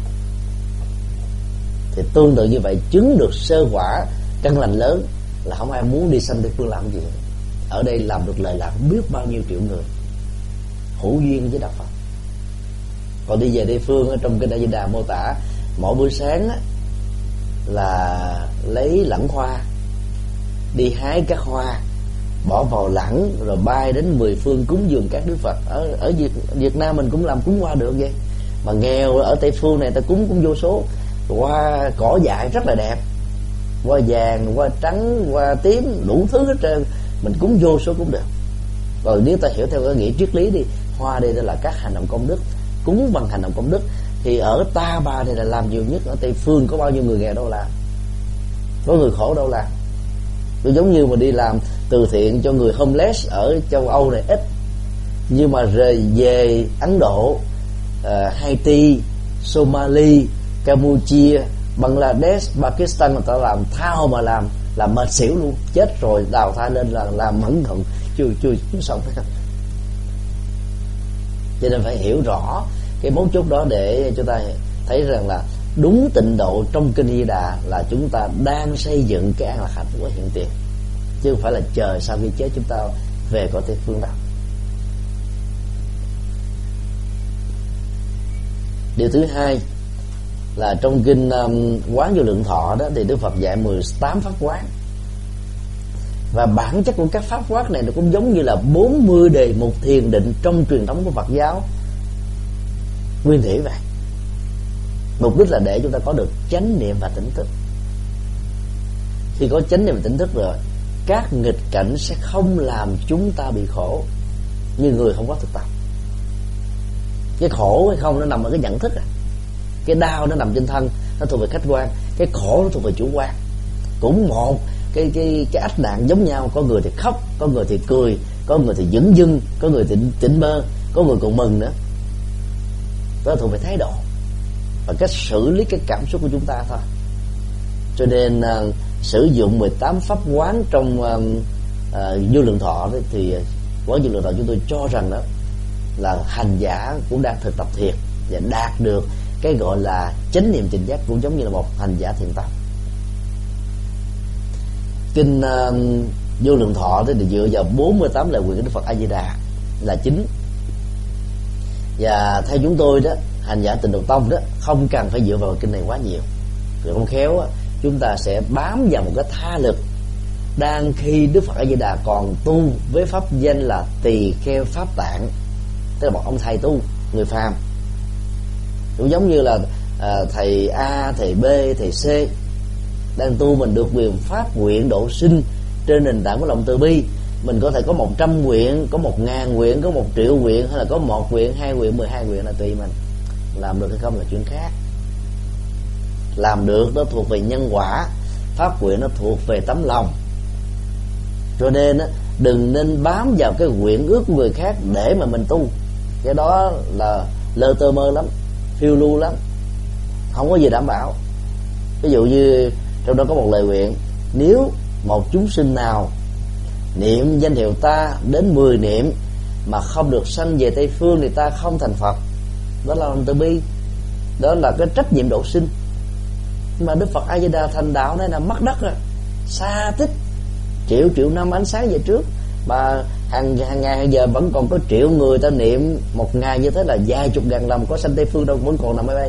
Thì tương tự như vậy, chứng được sơ quả căn lành lớn là không ai muốn đi sanh Tây Phương làm gì. Ở đây làm được lời lạc biết bao nhiêu triệu người, hữu duyên với đạo Phật. Còn đi về Tây Phương ở trong kinh A Di Đà mô tả mỗi buổi sáng á, là lấy lẵng hoa, đi hái các hoa, bỏ vào lẵng rồi bay đến 10 phương cúng dường các đức Phật. Ở Việt Nam mình cũng làm cúng hoa được vậy, mà nghèo ở Tây Phương này ta cúng cũng vô số. Hoa cỏ dại rất là đẹp, hoa vàng, hoa trắng, hoa tím, đủ thứ hết trơn, mình cúng vô số cũng được. Rồi nếu ta hiểu theo cái nghĩa triết lý đi, hoa đây là các hành động công đức, cúng bằng hành động công đức. Thì ở Ta Bà này là làm nhiều nhất. Ở Tây Phương có bao nhiêu người nghèo đâu làm, có người khổ đâu làm. Tôi giống như mà đi làm từ thiện cho người homeless ở châu Âu này ít, nhưng mà rời về Ấn Độ, Haiti, Somali, Campuchia, Bangladesh, Pakistan, người ta làm thao mà làm mệt xỉu luôn, chết rồi đào thai lên là làm mẫn thận chưa xong phải không? Cho nên phải hiểu rõ cái mấu chốt đó để chúng ta thấy rằng là đúng tịnh độ trong kinh Di Đà là chúng ta đang xây dựng cái an lạc hạnh phúc ở hiện tiền, chứ không phải là chờ sau khi chết chúng ta về cõi Tây Phương đâu. Điều thứ hai là trong kinh Quán Vô Lượng Thọ đó thì Đức Phật dạy 18 pháp quán. Và bản chất của các pháp quán này nó cũng giống như là 40 đề mục thiền định trong truyền thống của Phật giáo nguyên thủy vậy. Mục đích là để chúng ta có được chánh niệm và tỉnh thức. Khi có chánh niệm và tỉnh thức rồi, các nghịch cảnh sẽ không làm chúng ta bị khổ như người không có thực tập. Cái khổ hay không nó nằm ở cái nhận thức à. Cái đau nó nằm trên thân, nó thuộc về khách quan. Cái khổ nó thuộc về chủ quan. Cũng một cái ách nạn giống nhau. Có người thì khóc, có người thì cười, có người thì dửng dưng, có người thì tỉnh bơ, có người còn mừng nữa. Đó thuộc về thái độ và cách xử lý cái cảm xúc của chúng ta thôi. Cho nên sử dụng 18 pháp quán trong Vô Lượng Thọ đó, thì Quán Vô Lượng Thọ chúng tôi cho rằng đó là hành giả cũng đang thực tập thiền và đạt được cái gọi là chánh niệm tỉnh giác, cũng giống như là một hành giả thiền tâm. Kinh Vô Lượng Thọ thì dựa vào 48 lời nguyện của Đức Phật A Di Đà là chính. Và theo chúng tôi đó, hành giả Tịnh Độ Tông đó không cần phải dựa vào kinh này quá nhiều. Rồi không khéo chúng ta sẽ bám vào một cái tha lực đang khi Đức Phật A Di Đà còn tu với pháp danh là Tỳ Kheo Pháp Tạng, tức là một ông thầy tu người phàm. Cũng giống như là thầy A, thầy B, thầy C đang tu mình được quyền phát nguyện độ sinh trên nền tảng của lòng từ bi, mình có thể có 100 nguyện, có 1000 nguyện, có 1 triệu nguyện, hay là có 1 nguyện, 2 nguyện, 12 nguyện là tùy mình. Làm được hay không là chuyện khác. Làm được nó thuộc về nhân quả, phát nguyện nó thuộc về tấm lòng. Cho nên đừng nên bám vào cái nguyện ước của người khác để mà mình tu. Cái đó là lơ tơ mơ lắm, phiêu lưu lắm, không có gì đảm bảo. Ví dụ như trong đó có một lời nguyện: nếu một chúng sinh nào niệm danh hiệu ta đến 10 niệm mà không được sanh về Tây Phương thì ta không thành Phật. Đó là lòng từ bi, đó là cái trách nhiệm độ sinh. Nhưng mà Đức Phật A Di Đà thành đạo này là mất đất rồi, xa tích triệu năm ánh sáng về trước, mà hàng ngày hàng giờ vẫn còn có triệu người ta niệm một ngày như thế là vài chục ngàn lần, có sanh Tây Phương đâu, vẫn còn nằm máy bay.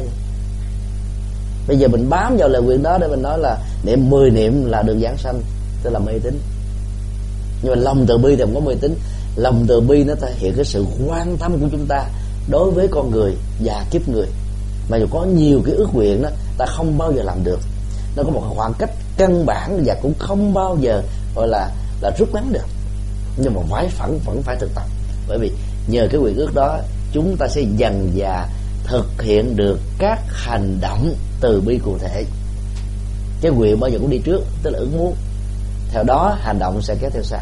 Bây giờ mình bám vào lời nguyện đó để mình nói là niệm 10 niệm là được giảng sanh, tức là mê tín. Nhưng mà lòng từ bi thì không có mê tín. Lòng từ bi nó thể hiện cái sự quan tâm của chúng ta đối với con người và kiếp người. Mà dù có nhiều cái ước nguyện đó, ta không bao giờ làm được. Nó có một khoảng cách căn bản và cũng không bao giờ gọi là rút ngắn được. Nhưng mà vẫn phải thực tập. Bởi vì nhờ cái nguyện ước đó, chúng ta sẽ dần dà thực hiện được các hành động từ bi cụ thể. Cái nguyện bao giờ cũng đi trước, tức là ước muốn, theo đó hành động sẽ kéo theo sau.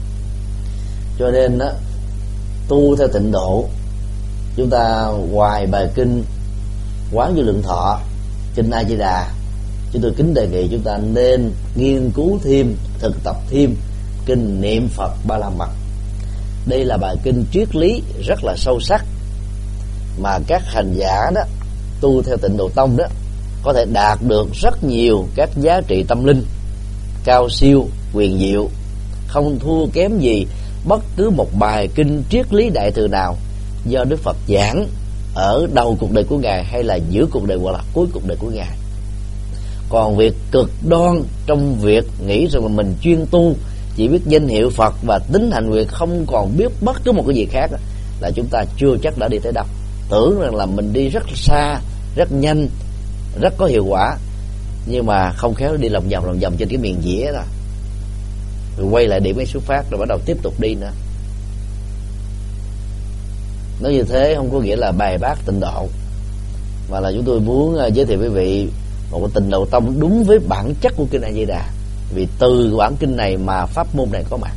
Cho nên đó, tu theo tịnh độ, chúng ta ngoài bài kinh Quán Vô Lượng Thọ, kinh A Di Đà, chúng tôi kính đề nghị chúng ta nên nghiên cứu thêm, thực tập thêm kinh Niệm Phật Ba La Mật. Đây là bài kinh triết lý rất là sâu sắc mà các hành giả đó tu theo Tịnh Độ Tông đó có thể đạt được rất nhiều các giá trị tâm linh cao siêu, huyền diệu, không thua kém gì bất cứ một bài kinh triết lý đại thừa nào do Đức Phật giảng ở đầu cuộc đời của Ngài hay là giữa cuộc đời hoặc là cuối cuộc đời của Ngài. Còn việc cực đoan trong việc nghĩ rằng là mình chuyên tu, chỉ biết danh hiệu Phật và tính hành nguyện, không còn biết bất cứ một cái gì khác, là chúng ta chưa chắc đã đi tới đâu. Tưởng rằng là mình đi rất xa, rất nhanh, rất có hiệu quả, nhưng mà không khéo đi lòng vòng trên cái miền dĩa đó, rồi quay lại điểm ấy xuất phát, rồi bắt đầu tiếp tục đi nữa. Nói như thế không có nghĩa là bài bác tịnh độ, mà là chúng tôi muốn giới thiệu với quý vị một cái Tịnh Độ Tông đúng với bản chất của kinh A Di Đà. Vì từ bản kinh này mà pháp môn này có mặt.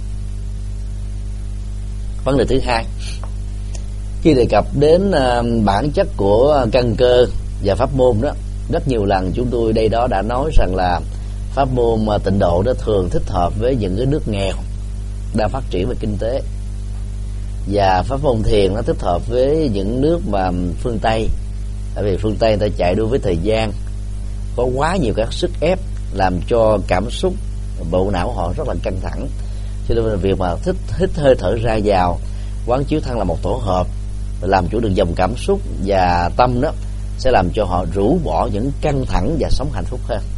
Vấn đề thứ hai, khi đề cập đến bản chất của căn cơ và pháp môn đó, rất nhiều lần chúng tôi đây đó đã nói rằng là pháp môn tịnh độ đó thường thích hợp với những cái nước nghèo đang phát triển về kinh tế, và pháp môn thiền nó thích hợp với những nước mà phương Tây. Tại vì phương Tây người ta chạy đua với thời gian, có quá nhiều các sức ép làm cho cảm xúc bộ não họ rất là căng thẳng, cho nên việc mà hít hơi thở ra vào, quán chiếu thân là một tổ hợp, làm chủ được dòng cảm xúc và tâm đó, sẽ làm cho họ rũ bỏ những căng thẳng và sống hạnh phúc hơn.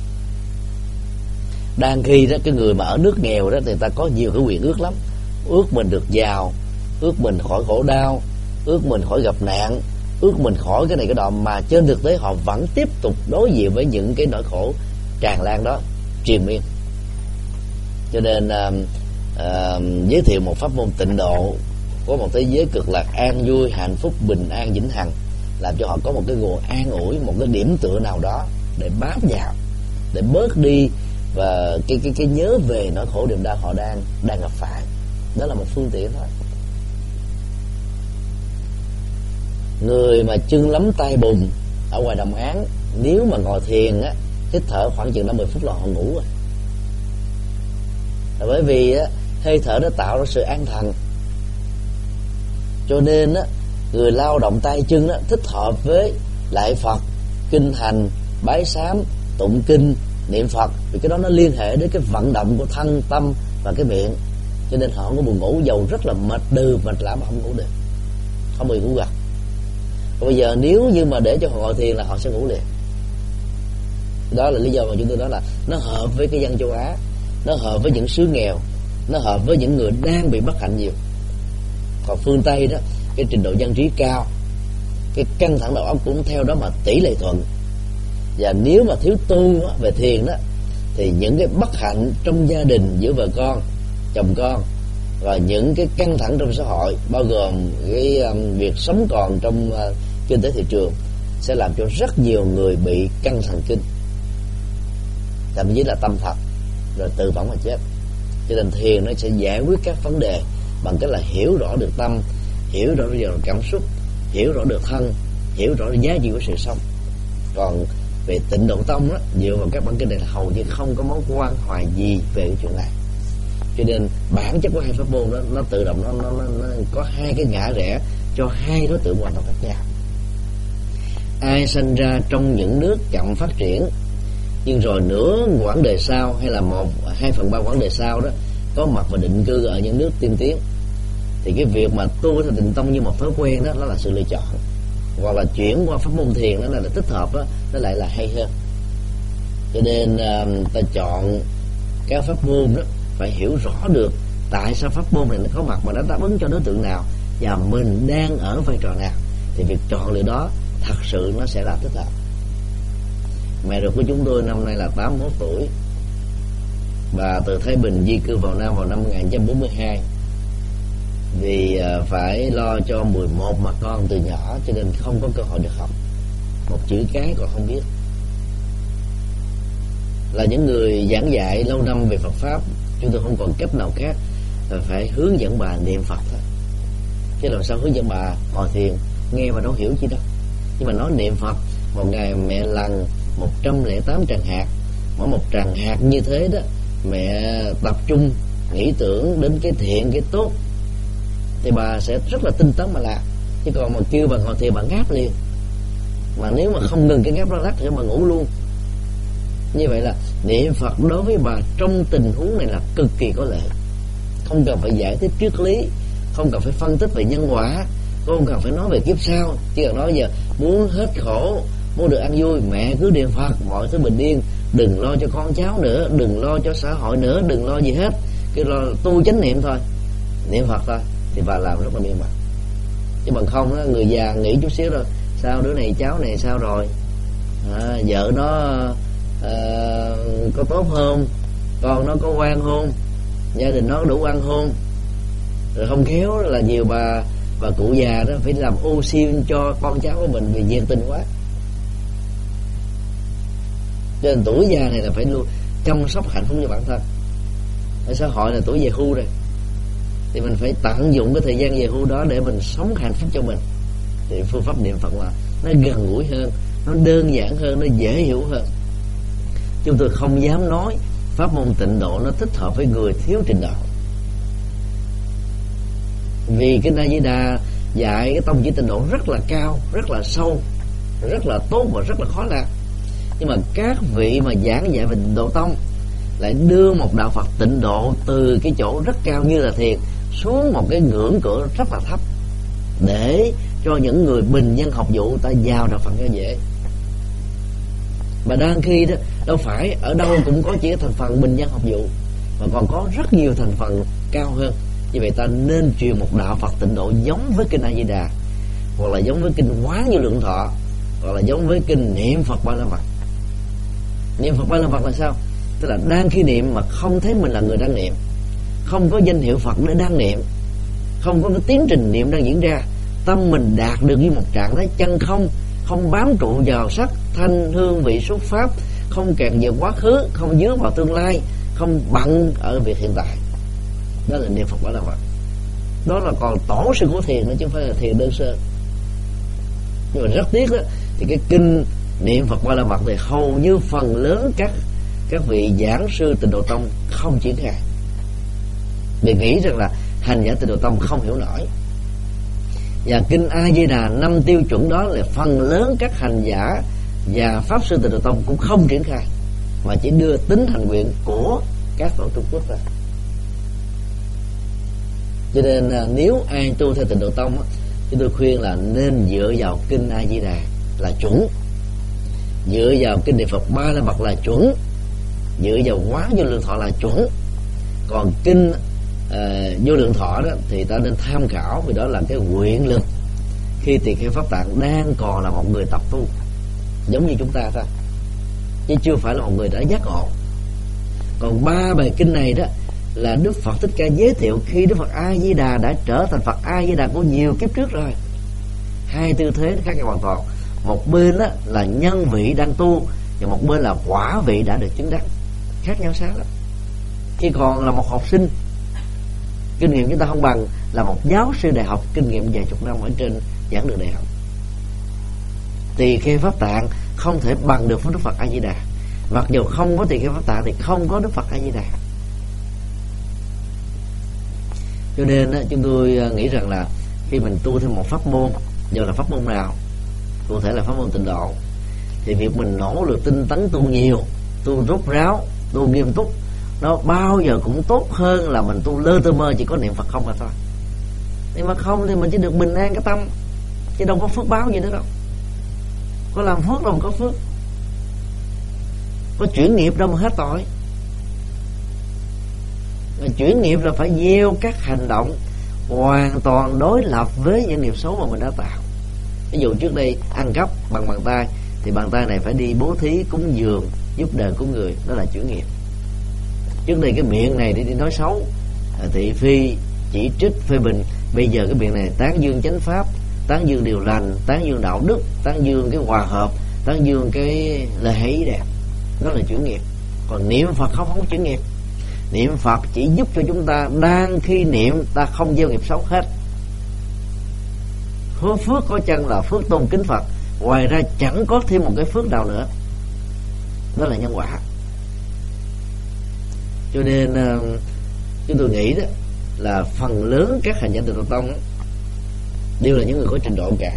Đang khi đó cái người mà ở nước nghèo đó thì người ta có nhiều cái nguyện ước lắm, ước mình được giàu, ước mình khỏi khổ đau, ước mình khỏi gặp nạn, ước mình khỏi cái này cái đó, mà trên thực tế họ vẫn tiếp tục đối diện với những cái nỗi khổ tràn lan đó triền miên. Cho nên giới thiệu một pháp môn tịnh độ có một thế giới cực lạc an vui, hạnh phúc, bình an, vĩnh hằng, làm cho họ có một cái nguồn an ủi, một cái điểm tựa nào đó để bám vào, để bớt đi và cái nhớ về nỗi khổ niềm đau họ đang gặp phải. Đó là một phương tiện thôi. Người mà chân lắm tay bùn ở ngoài đồng án, nếu mà ngồi thiền á, hít thở khoảng chừng 50 phút là họ ngủ rồi. Là bởi vì á, hơi thở nó tạo ra sự an thần. Cho nên á, người lao động tay chân á, thích hợp với lại Phật, kinh hành, bái sám, tụng kinh, niệm Phật, vì cái đó nó liên hệ đến cái vận động của thân, tâm và cái miệng. Cho nên họ không có buồn ngủ, dầu rất là mệt đừ, mệt lả mà không ngủ được, không bị ngủ gật. Còn bây giờ nếu như mà để cho họ ngồi thiền là họ sẽ ngủ liền. Đó là lý do mà chúng tôi nói là nó hợp với cái dân châu Á, nó hợp với những xứ nghèo, nó hợp với những người đang bị bất hạnh nhiều. Còn phương Tây đó, cái trình độ dân trí cao, cái căng thẳng đầu óc cũng theo đó mà tỷ lệ thuận. Và nếu mà thiếu tu về thiền đó, thì những cái bất hạnh trong gia đình giữa vợ con, chồng con và những cái căng thẳng trong xã hội, bao gồm cái việc sống còn trong kinh tế thị trường, sẽ làm cho rất nhiều người bị căng thần kinh, thậm chí là tâm thật, rồi tự vẫn mà chết. Cho nên thiền nó sẽ giải quyết các vấn đề bằng cách là hiểu rõ được tâm, hiểu rõ được cảm xúc, hiểu rõ được thân, hiểu rõ được giá trị của sự sống. Còn về Tịnh Độ Tông đó, dựa vào các bản kinh này là hầu như không có mối quan hoài gì về cái chuyện này. Cho nên bản chất của hai pháp môn đó, nó tự động nó có hai cái ngã rẽ cho hai đối tượng hoàn toàn khác nhau. Ai sinh ra trong những nước chậm phát triển, nhưng rồi nửa quãng đời sau hay là 1/2/3 quãng đời sau đó có mặt và định cư ở những nước tiên tiến, thì cái việc mà tu theo Tịnh Tông như một thói quen đó, nó là sự lựa chọn, hoặc là chuyển qua pháp môn thiền đó là thích hợp đó, nó lại là hay hơn. Cho nên ta chọn các pháp môn đó phải hiểu rõ được tại sao pháp môn này nó có mặt và nó đáp ứng cho đối tượng nào và mình đang ở vai trò nào, thì việc chọn lựa đó thật sự nó sẽ là thích hợp. Mẹ ruột của chúng tôi năm nay là 81 tuổi, và từ Thái Bình di cư vào Nam vào năm 1942 vì phải lo cho 11 mặt con từ nhỏ, cho nên không có cơ hội được học, một chữ cái còn không biết. Là những người giảng dạy lâu năm về Phật pháp, chúng tôi không còn cách nào khác là phải hướng dẫn bà niệm Phật thôi. Chứ làm sao hướng dẫn bà ngồi thiền, nghe mà đâu hiểu chi đâu. Nhưng mà nói niệm Phật, một ngày mẹ lằn 108 tràng hạt, mỗi một tràng hạt như thế đó, mẹ tập trung nghĩ tưởng đến cái thiện, cái tốt, thì bà sẽ rất là tinh tấn mà làm. Chứ còn mà kêu bà ngồi thiền bà ngáp liền, mà nếu mà không ngừng cái ngáp đó lắc thì bà ngủ luôn. Như vậy là niệm Phật đối với bà trong tình huống này là cực kỳ có lợi. Không cần phải giải thích triết lý, không cần phải phân tích về nhân quả, không cần phải nói về kiếp sau. Chỉ cần nói giờ muốn hết khổ, muốn được ăn vui, mẹ cứ niệm Phật, mọi thứ bình yên, đừng lo cho con cháu nữa, đừng lo cho xã hội nữa, đừng lo gì hết, cứ lo tu chánh niệm thôi, niệm Phật thôi, thì bà làm rất là miên mật. Chứ bằng không đó, người già nghĩ chút xíu rồi, sao đứa này cháu này sao rồi, vợ nó có tốt không, con nó có ngoan không, gia đình nó đủ ăn không. Rồi không khéo là nhiều bà cụ già đó phải làm ô xin cho con cháu của mình vì nhiệt tình quá. Cho nên tuổi già này là phải luôn chăm sóc hạnh phúc cho bản thân. Ở xã hội là tuổi về hưu rồi, thì mình phải tận dụng cái thời gian về hưu đó để mình sống hạnh phúc cho mình. Thì phương pháp niệm Phật là nó gần gũi hơn, nó đơn giản hơn, nó dễ hiểu hơn. Chúng tôi không dám nói pháp môn Tịnh Độ nó thích hợp với người thiếu trình độ, vì cái A Di Đà dạy cái tông chỉ Tịnh Độ rất là cao, rất là sâu, rất là tốt và rất là khó làm. Nhưng mà các vị mà giảng dạy về Tịnh Độ tông lại đưa một đạo Phật Tịnh Độ từ cái chỗ rất cao như là thiền xuống một cái ngưỡng cửa rất là thấp, để cho những người bình dân học vụ ta vào đạo Phật cho dễ. Mà đang khi đó đâu phải ở đâu cũng có chỉ thành phần bình dân học vụ, mà còn có rất nhiều thành phần cao hơn. Như vậy ta nên truyền một đạo Phật Tịnh Độ giống với kinh A Di Đà, hoặc là giống với kinh Quán Vô Lượng Thọ, hoặc là giống với kinh Niệm Phật Ba La Mật. Niệm Phật Ba La Mật là sao? Tức là đang khi niệm mà không thấy mình là người đang niệm, không có danh hiệu Phật để đang niệm, không có cái tiến trình niệm đang diễn ra, tâm mình đạt được như một trạng thái chân không, không bám trụ vào sắc thanh hương vị xuất pháp, không kẹt vào quá khứ, không dướng vào tương lai, không bận ở việc hiện tại. Đó là niệm Phật Ba La Mật. Đó là còn tổ sư của thiền nữa, chứ không phải là thiền đơn sơ. Nhưng mà rất tiếc đó, thì cái kinh niệm Phật Ba La Mật thì hầu như phần lớn các vị giảng sư Tịnh Độ tông không triển khai, vì nghĩ rằng là hành giả Tịnh Độ tông không hiểu nổi. Và kinh A Di Đà 5 tiêu chuẩn đó là phần lớn các hành giả và pháp sư Tịnh Độ tông cũng không triển khai, mà chỉ đưa tính hành nguyện của các tổ Trung Quốc ra. Cho nên nếu ai tu theo Tịnh Độ tông thì tôi khuyên là nên dựa vào kinh A Di Đà là chuẩn, dựa vào kinh Niệm Phật Ba La Mật là chuẩn, dựa vào Quán Vô Lượng Thọ là chuẩn. Còn kinh Vô Lượng Thọ đó thì ta nên tham khảo, vì đó là cái nguyện lực khi tỳ kheo Pháp Tạng đang còn là một người tập tu giống như chúng ta thôi, chứ chưa phải là một người đã giác ngộ. Còn 3 bài kinh này đó là Đức Phật Thích Ca giới thiệu khi Đức Phật A Di Đà đã trở thành Phật A Di Đà của nhiều kiếp trước rồi. Hai tư thế khác nhau hoàn toàn. Một bên đó là nhân vị đang tu, và một bên là quả vị đã được chứng đắc. Khác nhau xa lắm. Khi còn là một học sinh, kinh nghiệm chúng ta không bằng là một giáo sư đại học kinh nghiệm vài chục năm ở trên giảng đường đại học. Tỳ kheo Pháp Tạng không thể bằng được với Đức Phật A Di Đà. Mặc dù không có tỳ kheo Pháp Tạng thì không có Đức Phật A Di Đà. Cho nên chúng tôi nghĩ rằng là khi mình tu thêm một pháp môn, dù là pháp môn nào, cụ thể là pháp môn Tịnh Độ, thì việc mình nỗ lực tinh tấn tu nhiều, tu rốt ráo, tu nghiêm túc, nó bao giờ cũng tốt hơn là mình tu lơ tơ mơ chỉ có niệm Phật không mà thôi. Nhưng mà không thì mình chỉ được bình an cái tâm, chứ đâu có phước báo gì nữa đâu. Có làm phước đâu mà có phước, có chuyển nghiệp đâu mà hết tội. Mà chuyển nghiệp là phải gieo các hành động hoàn toàn đối lập với những nghiệp xấu mà mình đã tạo. Ví dụ trước đây ăn cắp bằng bàn tay, thì bàn tay này phải đi bố thí, cúng dường, giúp đời của người, đó là chuyển nghiệp. Trước đây cái miệng này đi nói xấu, thị phi, chỉ trích, phê bình. Bây giờ cái miệng này tán dương chánh pháp, tán dương điều lành, tán dương đạo đức, tán dương cái hòa hợp, tán dương cái lời hay ý đẹp. Đó là chuyển nghiệp. Còn niệm Phật không chuyển nghiệp. Niệm Phật chỉ giúp cho chúng ta đang khi niệm ta không gieo nghiệp xấu hết. Phước có chăng là phước tôn kính Phật, ngoài ra chẳng có thêm một cái phước nào nữa. Đó là nhân quả. Cho nên chúng tôi nghĩ đó là phần lớn các hành giả Tịnh Độ Tông đều là những người có trình độ cả.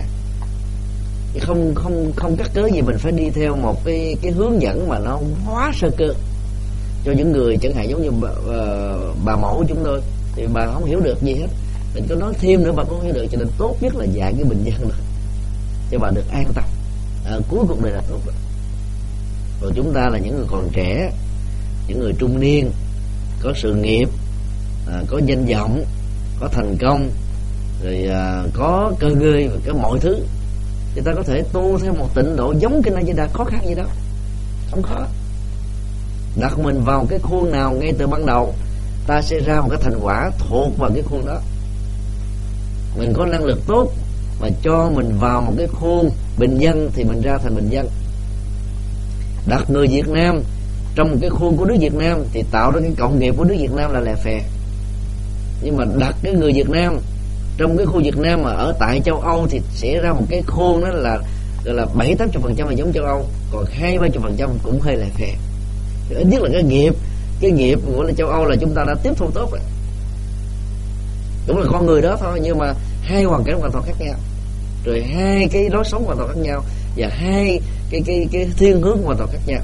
Không cắt cớ gì mình phải đi theo một cái hướng dẫn mà nó quá sơ cơ. Cho những người chẳng hạn giống như bà mẫu của chúng tôi thì bà không hiểu được gì hết, mình có nói thêm nữa bà cũng không hiểu được. Cho nên tốt nhất là dạy cái bình dân thôi, cho bà được an tâm. Cuối cùng đây là tốt rồi. Rồi chúng ta là những người còn trẻ, những người trung niên, có sự nghiệp, có danh vọng, có thành công, rồi có cơ ngơi và có mọi thứ, thì ta có thể tu theo một tịnh độ giống Kinh A Di Đà, khó khăn gì đâu, không khó. Đặt mình vào cái khuôn nào ngay từ ban đầu, ta sẽ ra một cái thành quả thuộc vào cái khuôn đó. Mình có năng lực tốt mà cho mình vào một cái khuôn bình dân thì mình ra thành bình dân. Đặt người Việt Nam trong một cái khuôn của nước Việt Nam thì tạo ra cái cộng nghiệp của nước Việt Nam là lè phè. Nhưng mà đặt cái người Việt Nam trong cái khu Việt Nam mà ở tại châu Âu thì sẽ ra một cái khuôn đó là 7-80% là giống châu Âu, còn 2-30% cũng hơi lè phè. Ít nhất là cái nghiệp của là châu Âu là chúng ta đã tiếp thu tốt rồi. Cũng là con người đó thôi, nhưng mà hai hoàn cảnh hoàn toàn khác nhau, rồi hai cái lối sống hoàn toàn khác nhau, và hai cái thiên hướng hoàn toàn khác nhau.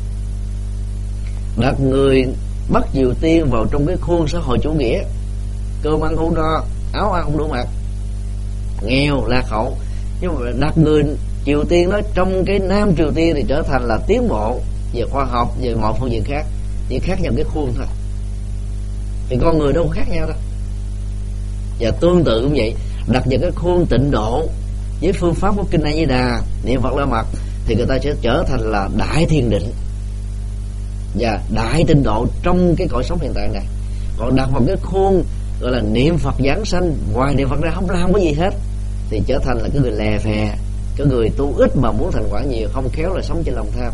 Đặt người Bắc Triều Tiên vào trong cái khuôn xã hội chủ nghĩa, cơm ăn không no, áo ăn không đủ mặc, nghèo lạc hậu. Nhưng mà đặt người Triều Tiên đó trong cái Nam Triều Tiên thì trở thành là tiến bộ về khoa học, về mọi phương diện khác, chỉ khác nhau cái khuôn thôi. Thì con người đâu có khác nhau đâu. Và tương tự cũng vậy, đặt vào cái khuôn tịnh độ với phương pháp của Kinh A Di Đà, niệm Phật La Mật, thì người ta sẽ trở thành là đại thiền định và đại tịnh độ trong cái cõi sống hiện tại này. Còn đặt vào cái khuôn gọi là niệm Phật giảng sanh, ngoài niệm Phật ra không làm cái gì hết, thì trở thành là cái người lè phè, cái người tu ít mà muốn thành quả nhiều, không khéo là sống trên lòng tham.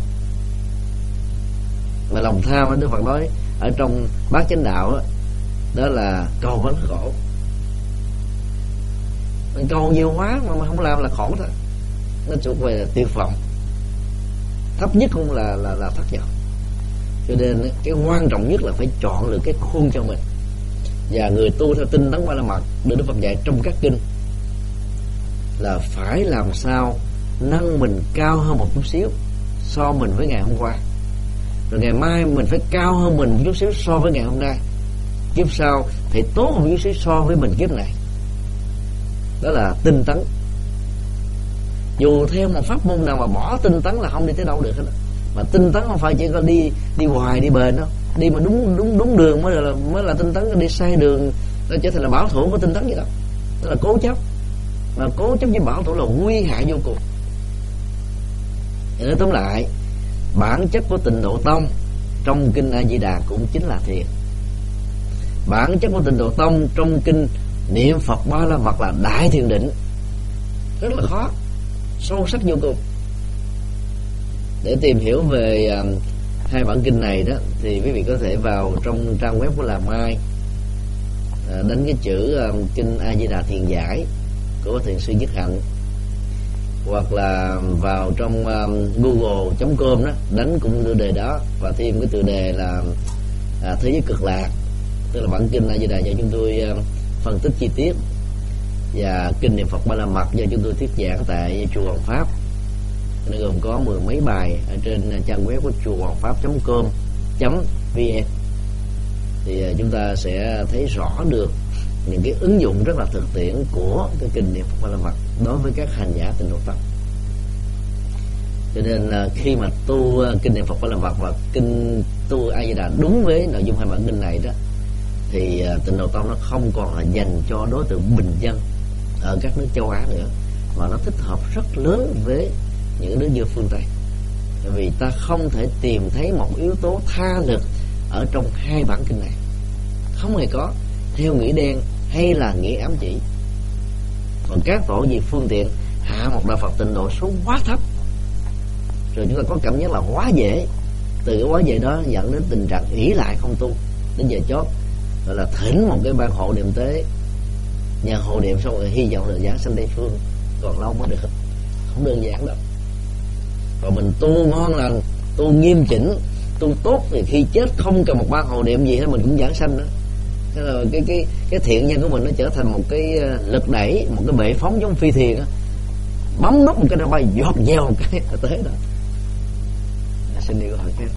Mà lòng tham Đức Phật nói ở trong Bát Chánh Đạo đó là cầu vẫn khổ. Mình cầu nhiều quá mà không làm là khổ thôi. Nó thuộc về là tuyệt vọng, thấp nhất cũng là thất vọng. Cho nên cái quan trọng nhất là phải chọn được cái khuôn cho mình. Và người tu theo tinh tấn Ba La Mật được Đức Phật dạy trong các kinh là phải làm sao nâng mình cao hơn một chút xíu so mình với ngày hôm qua, rồi ngày mai mình phải cao hơn mình một chút xíu so với ngày hôm nay, kiếp sau thì tốt hơn một chút xíu so với mình kiếp này. Đó là tinh tấn. Dù theo một pháp môn nào mà bỏ tinh tấn là không đi tới đâu được hết. Mà tinh tấn không phải chỉ có đi hoài đi bền đâu, đi mà đúng đường mới là tinh tấn. Đi sai đường nó trở thành là bảo thủ của tinh tấn vậy đó. Đó là cố chấp. Mà cố chấp với bảo thủ là nguy hại vô cùng. Nói tóm lại, bản chất của Tịnh Độ Tông trong Kinh A Di Đà cũng chính là thiền. Bản chất của Tịnh Độ Tông trong kinh niệm Phật Ba La Mật là đại thiền định, rất là khó, sâu sắc vô cùng. Để tìm hiểu về hai bản kinh này đó thì quý vị có thể vào trong trang web của Làng Mai, đánh cái chữ kinh A Di Đà Thiền Giải của Thiền sư Nhất Hạnh, hoặc là vào trong google.com đó, đánh cũng tiêu đề đó và thêm cái tiêu đề là Thế Giới Cực Lạc, tức là bản kinh A Di Đà do chúng tôi phân tích chi tiết, và kinh niệm Phật Ba La Mật do chúng tôi thuyết giảng tại chùa Hoàng Pháp. Nó gồm có 10 mấy bài ở trên trang web của chùa Hoàng Pháp.com.vn. Thì chúng ta sẽ thấy rõ được những cái ứng dụng rất là thực tiễn của cái kinh niệm Phật Ba La Mật đối với các hành giả Tịnh Độ Tông. Cho nên khi mà tu kinh niệm Phật Ba La Mật và kinh tu A Di Đà đúng với nội dung hai bản kinh này đó, thì Tịnh Độ Tông nó không còn là dành cho đối tượng bình dân ở các nước châu Á nữa, mà nó thích hợp rất lớn với những nước như phương Tây. Bởi vì ta không thể tìm thấy một yếu tố tha lực ở trong hai bản kinh này, không hề có, theo nghĩa đen hay là nghĩa ám chỉ. Còn các tổ vì phương tiện hạ một đạo Phật Tịnh Độ xuống quá thấp, rồi chúng ta có cảm giác là quá dễ, từ cái quá dễ đó dẫn đến tình trạng ỷ lại không tu, đến giờ chót gọi là thỉnh một cái ban hộ niệm tế, nhà hộ niệm xong rồi hy vọng là giảng sanh Tây Phương, còn lâu mới được, không đơn giản đâu. Còn mình tu ngon lành, tu nghiêm chỉnh, tu tốt thì khi chết không cần một ban hộ niệm gì hết mình cũng giảng sanh nữa. Thế là cái thiện nhân của mình nó trở thành một cái lực đẩy, một cái bệ phóng giống phi thuyền đó. Bấm nút một cái nó bay giọt dèo một cái là tới đó. Xin đi câu hỏi khác.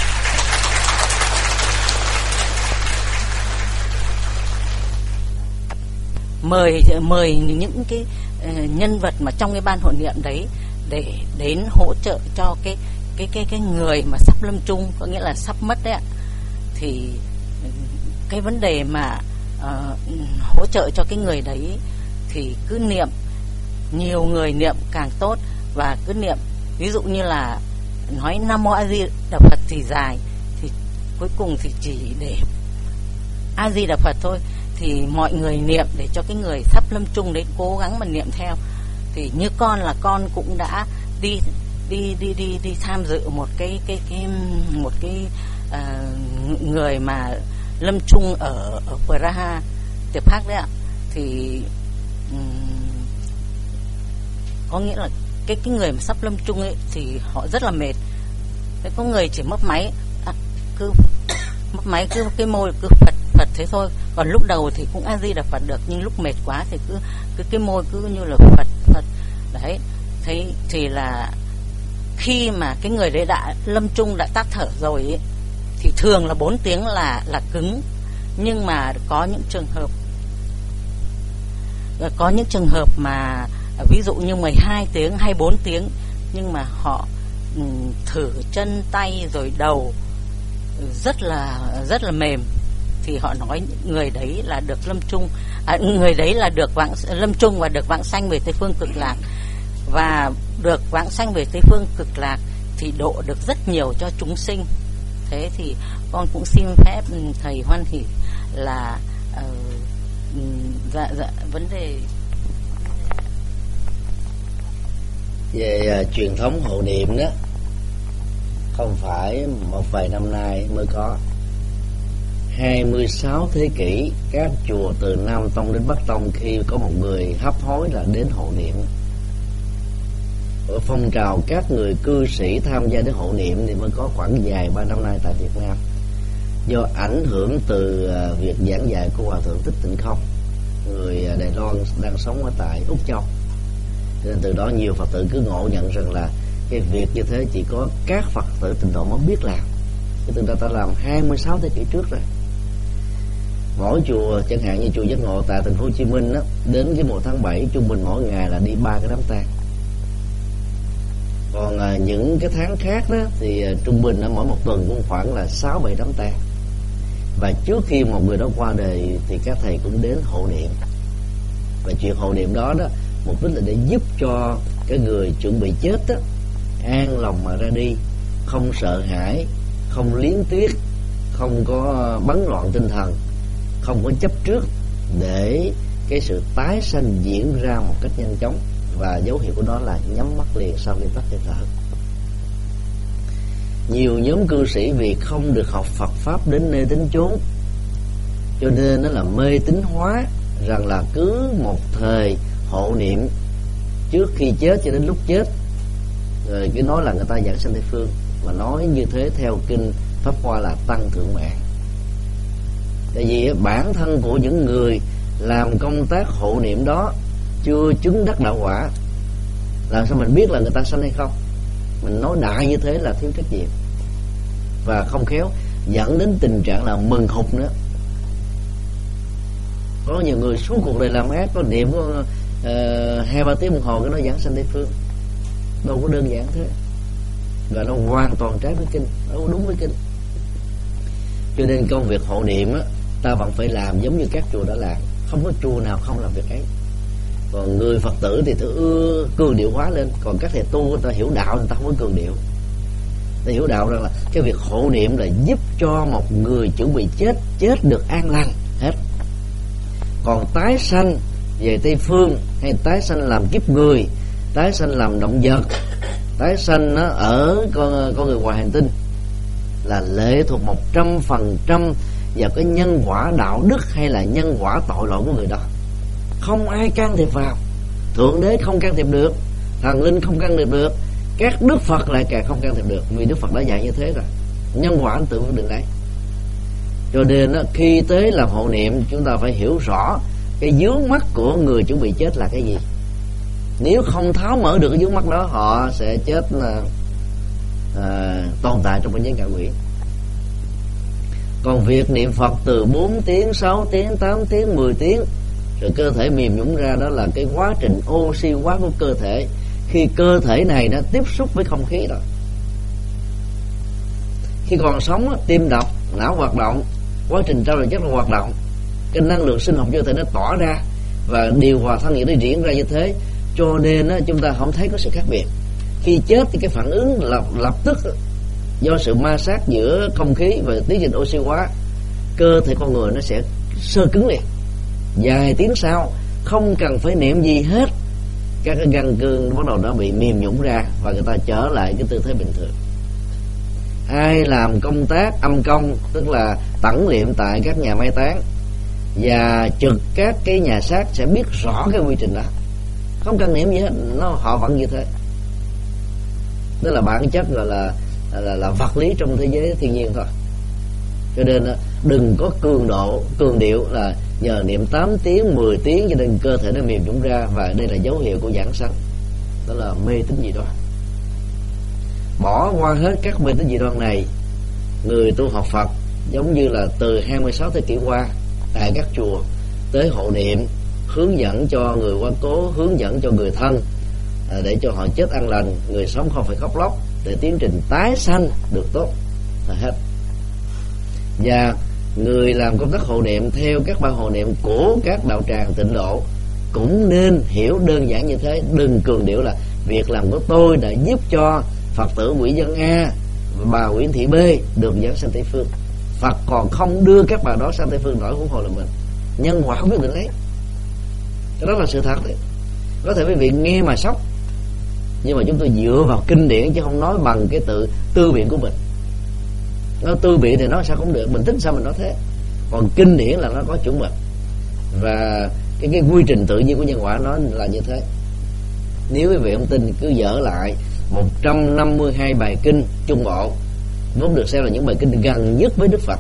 Mời những cái nhân vật mà trong cái ban hộ niệm đấy để đến hỗ trợ cho cái người mà sắp lâm chung, có nghĩa là sắp mất đấy ạ. Thì cái vấn đề mà hỗ trợ cho cái người đấy thì cứ niệm, nhiều người niệm càng tốt, và cứ niệm, ví dụ như là nói Nam Mô A Di Đà Phật thì dài, thì cuối cùng thì chỉ để A Di Đà Phật thôi. Thì mọi người niệm để cho cái người sắp lâm chung đấy cố gắng mà niệm theo. Thì như con là con cũng đã đi tham dự một cái người mà lâm chung ở Praha Tiệp Hắc đấy ạ. Thì có nghĩa là cái người mà sắp lâm chung ấy thì họ rất là mệt. Thế có người chỉ mấp máy, cứ cái môi cứ Phật thế thôi. Còn lúc đầu thì cũng A Di Đà Phật được, nhưng lúc mệt quá thì cứ cái môi cứ như là Phật đấy. Thế thì là khi mà cái người đấy đã lâm chung, đã tắt thở rồi ấy, thì thường là 4 tiếng là cứng. Nhưng mà có những trường hợp mà ví dụ như 12 tiếng hay 4 tiếng, nhưng mà họ thử chân tay rồi đầu rất là mềm, thì họ nói người đấy là được lâm chung, người đấy là được lâm chung và được vãng sanh về Tây Phương Cực Lạc. Và được vãng sanh về Tây Phương Cực Lạc thì độ được rất nhiều cho chúng sinh. Thế thì con cũng xin phép thầy hoan hỷ là vấn đề về truyền thống hộ niệm đó, không phải một vài năm nay mới có. 26 thế kỷ các chùa từ Nam Tông đến Bắc Tông khi có một người hấp hối là đến hộ niệm. Ở phong trào các người cư sĩ tham gia đến hộ niệm thì mới có khoảng vài 3 năm nay tại Việt Nam, do ảnh hưởng từ việc giảng dạy của Hòa Thượng Thích Tịnh Không, người Đài Loan đang sống ở tại Úc Châu. Nên từ đó nhiều Phật tử cứ ngộ nhận rằng là cái việc như thế chỉ có các Phật tử Tịnh độ mới biết làm, chứ từ đó ta làm 26 thế kỷ trước rồi. Mỗi chùa chẳng hạn như chùa Giác Ngộ tại thành phố Hồ Chí Minh đó, đến cái mùa tháng 7 trung bình mỗi ngày là đi 3 cái đám tang. Còn những cái tháng khác đó thì trung bình ở mỗi một tuần cũng khoảng là 6-7 đám tang. Và trước khi một người đó qua đời thì các thầy cũng đến hộ niệm. Và chuyện hộ niệm đó mục đích là để giúp cho cái người chuẩn bị chết đó an lòng mà ra đi, không sợ hãi, không liếng tiếc, không có bấn loạn tinh thần, không có chấp trước để cái sự tái sanh diễn ra một cách nhanh chóng, và dấu hiệu của nó là nhắm mắt liền sau khi tắt hơi thở. Nhiều nhóm cư sĩ vì không được học Phật pháp đến nơi đến chốn, cho nên nó là mê tín hóa rằng là cứ một thời hộ niệm trước khi chết cho đến lúc chết, rồi cứ nói là người ta giảng sanh Tây phương, mà nói như thế theo kinh Pháp Hoa là tăng thượng mạng. Tại vì bản thân của những người làm công tác hộ niệm đó chưa chứng đắc đạo quả, làm sao mình biết là người ta sanh hay không? Mình nói đại như thế là thiếu trách nhiệm, và không khéo dẫn đến tình trạng là mừng hụt nữa. Có nhiều người suốt cuộc đời làm ác, có niệm có 2-3 tiếng đồng hồ cái nó giảng sanh Tây phương, đâu có đơn giản thế, và nó hoàn toàn trái với kinh, đâu có đúng với kinh. Cho nên công việc hộ niệm á, ta vẫn phải làm giống như các chùa đã làm, không có chùa nào không làm việc ấy. Còn người Phật tử thì ưa cường điệu hóa lên, còn các thầy tu người ta hiểu đạo, người ta không có cường điệu. Ta hiểu đạo rằng là cái việc hộ niệm là giúp cho một người chuẩn bị chết được an lành hết. Còn tái sanh về Tây phương, hay tái sanh làm kiếp người, tái sanh làm động vật, tái sanh nó ở con người ngoài hành tinh, là lệ thuộc 100% vào cái nhân quả đạo đức hay là nhân quả tội lỗi của người đó. Không ai can thiệp vào. Thượng đế không can thiệp được, thần linh không can thiệp được, các đức Phật lại càng không can thiệp được, vì Đức Phật đã dạy như thế rồi. Nhân quả anh tự quyết định đấy. Cho nên khi tới làm hộ niệm, chúng ta phải hiểu rõ cái vướng mắc của người chuẩn bị chết là cái gì. Nếu không tháo mở được cái vướng mắc đó, họ sẽ chết tồn tại trong cảnh giới ngạ quỷ. Còn việc niệm Phật từ 4 tiếng, 6 tiếng, 8 tiếng, 10 tiếng, rồi cơ thể mềm nhũn ra, đó là cái quá trình oxy hóa của cơ thể. Khi cơ thể này nó tiếp xúc với không khí đó, khi còn sống, tim đập, não hoạt động, quá trình trao đổi chất là hoạt động, cái năng lượng sinh học cơ thể nó tỏa ra và điều hòa thân nhiệt nó diễn ra như thế. Cho nên chúng ta không thấy có sự khác biệt. Khi chết thì cái phản ứng lập tức do sự ma sát giữa không khí và tiến trình oxy hóa, cơ thể con người nó sẽ sơ cứng liền. Vài tiếng sau không cần phải niệm gì hết, các cái gân cương bắt đầu nó bị mềm nhũn ra và người ta trở lại cái tư thế bình thường. Ai làm công tác âm công, tức là tẩn liệm tại các nhà mai táng và trực các cái nhà xác, sẽ biết rõ cái quy trình đó, không cần niệm gì hết, họ vẫn như thế. Đó là bản chất gọi là vật lý trong thế giới thiên nhiên thôi. Cho nên đừng có cường điệu là nhờ niệm 8 tiếng, 10 tiếng cho nên cơ thể nó mềm nhũn ra, và đây là dấu hiệu của giảng sanh. Đó là mê tín dị đoan. Bỏ qua hết các mê tín dị đoan này, người tu học Phật giống như là từ 26 thế kỷ qua, tại các chùa tới hộ niệm, hướng dẫn cho người quá cố, hướng dẫn cho người thân, để cho họ chết an lành, người sống không phải khóc lóc, để tiến trình tái sanh được tốt là hết. Và người làm công tác hộ niệm theo các ban hộ niệm của các đạo tràng Tịnh Độ cũng nên hiểu đơn giản như thế. Đừng cường điệu là việc làm của tôi đã giúp cho Phật tử Nguyễn Văn A, bà Nguyễn Thị B được giảng sanh Tây phương. Phật còn không đưa các bà đó sang Tây phương nổi, huống hồ là mình. Nhân quả không biết định lấy. Cái đó là sự thật đấy. Có thể quý vị nghe mà sốc, nhưng mà chúng tôi dựa vào kinh điển chứ không nói bằng cái tự tư biện của mình. Nó tư biện thì nói sao cũng được, mình thích sao mình nói thế. Còn kinh điển là nó có chuẩn mực, và cái quy trình tự nhiên của nhân quả nó là như thế. Nếu quý vị không tin, cứ dở lại 152 bài kinh Trung Bộ, vốn được xem là những bài kinh gần nhất với Đức Phật,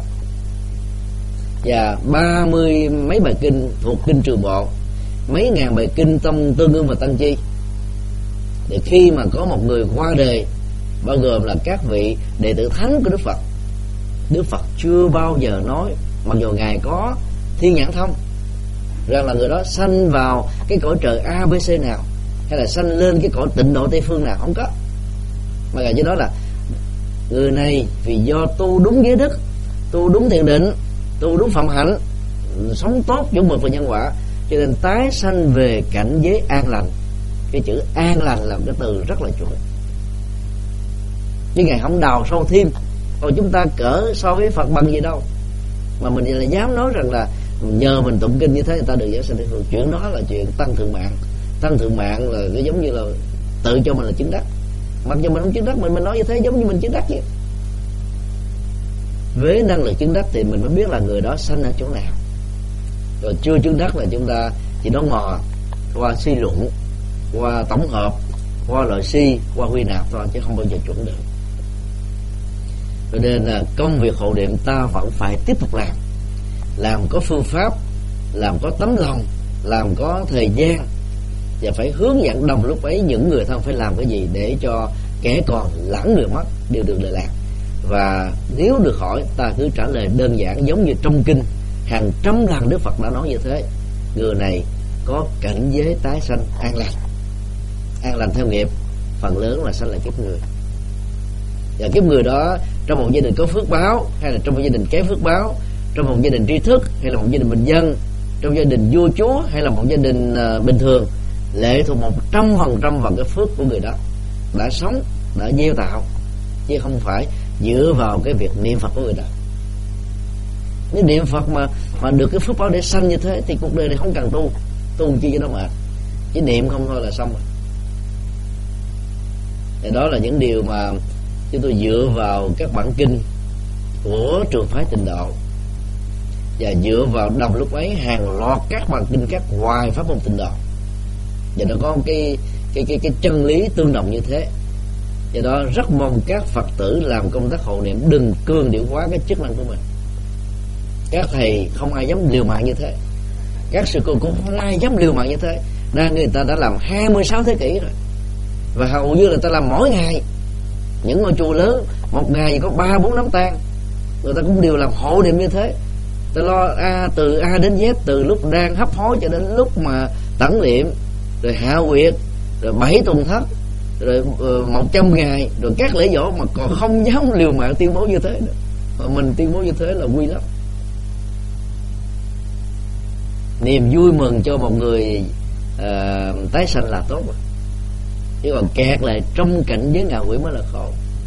và 30 mấy bài kinh thuộc kinh Trường Bộ, mấy ngàn bài kinh trong Tương Ưng và Tăng Chi. Thì khi mà có một người qua đời, bao gồm là các vị đệ tử thánh của Đức Phật, Đức Phật chưa bao giờ nói, mặc dù Ngài có thiên nhãn thông, rằng là người đó sanh vào cái cõi trời ABC nào, hay là sanh lên cái cõi Tịnh Độ Tây phương nào, không có. Mà Ngài chỉ nói là người này vì do tu đúng giới đức, tu đúng thiền định, tu đúng phạm hạnh, sống tốt chuẩn mực và nhân quả, cho nên tái sanh về cảnh giới an lành. Cái chữ an lành là một cái từ rất là chuẩn, chứ Ngài không đào sâu thêm. Còn chúng ta cỡ so với Phật bằng gì đâu mà mình lại dám nói rằng là nhờ mình tụng kinh như thế người ta được giảng sanh thiên đường. Chuyện đó là chuyện tăng thượng mạng. Tăng thượng mạng là cái giống như là tự cho mình là chứng đắc, mặc dù mình không chứng đắc, mình nói như thế giống như mình chứng đắc vậy. Với năng lực chứng đắc thì mình mới biết là người đó sanh ở chỗ nào. Rồi chưa chứng đắc là chúng ta chỉ đoán mò qua suy luận, qua tổng hợp, qua loại suy, qua quy nạp thôi, chứ không bao giờ chuẩn được. Cho nên là công việc hộ niệm ta vẫn phải tiếp tục làm có phương pháp, làm có tấm lòng, làm có thời gian, và phải hướng dẫn đồng lúc ấy những người thân phải làm cái gì để cho kẻ còn lẫn người mất đều được lời lạc. Và nếu được hỏi, ta cứ trả lời đơn giản giống như trong kinh hàng trăm lần Đức Phật đã nói như thế: người này có cảnh giới tái sanh an lành. An lành theo nghiệp, phần lớn là sanh lại kiếp người. Và kiếp người đó trong một gia đình có phước báo, hay là trong một gia đình kém phước báo, trong một gia đình tri thức hay là một gia đình bình dân, trong gia đình vua chúa hay là một gia đình bình thường, lệ thuộc 100% vào cái phước của người đó đã sống, đã gieo tạo, chứ không phải dựa vào cái việc niệm Phật của người đó. Nếu niệm Phật mà được cái phước báo để sanh như thế thì cuộc đời này không cần tu chi cho nó mệt, chỉ niệm không thôi là xong rồi. Thì đó là những điều mà chúng tôi dựa vào các bản kinh của trường phái Tịnh Độ, và dựa vào đồng lúc ấy hàng loạt các bản kinh các ngoài pháp môn Tịnh Độ, và nó có cái chân lý tương đồng như thế. Do đó rất mong các Phật tử làm công tác hộ niệm đừng cương điệu hóa cái chức năng của mình. Các thầy không ai dám liều mạng như thế, các sư cô cũng không ai dám liều mạng như thế. Người ta đã làm 26 thế kỷ rồi, và hầu như là ta làm mỗi ngày. Những ngôi chùa lớn một ngày chỉ có 3-4 đám tang, người ta cũng đều làm hộ niệm như thế. Ta lo từ A đến Z, từ lúc đang hấp hối cho đến lúc mà tẩn niệm, rồi hạ quyệt, rồi 7 tuần thất, rồi 100 ngày, rồi các lễ dỗ mà còn không dám liều mạng tuyên bố như thế nữa. Mà mình tuyên bố như thế là nguy lắm. Niềm vui mừng cho một người tái sanh là tốt rồi, chứ còn kẹt lại trong cảnh giới ngạ quỷ mới là khổ.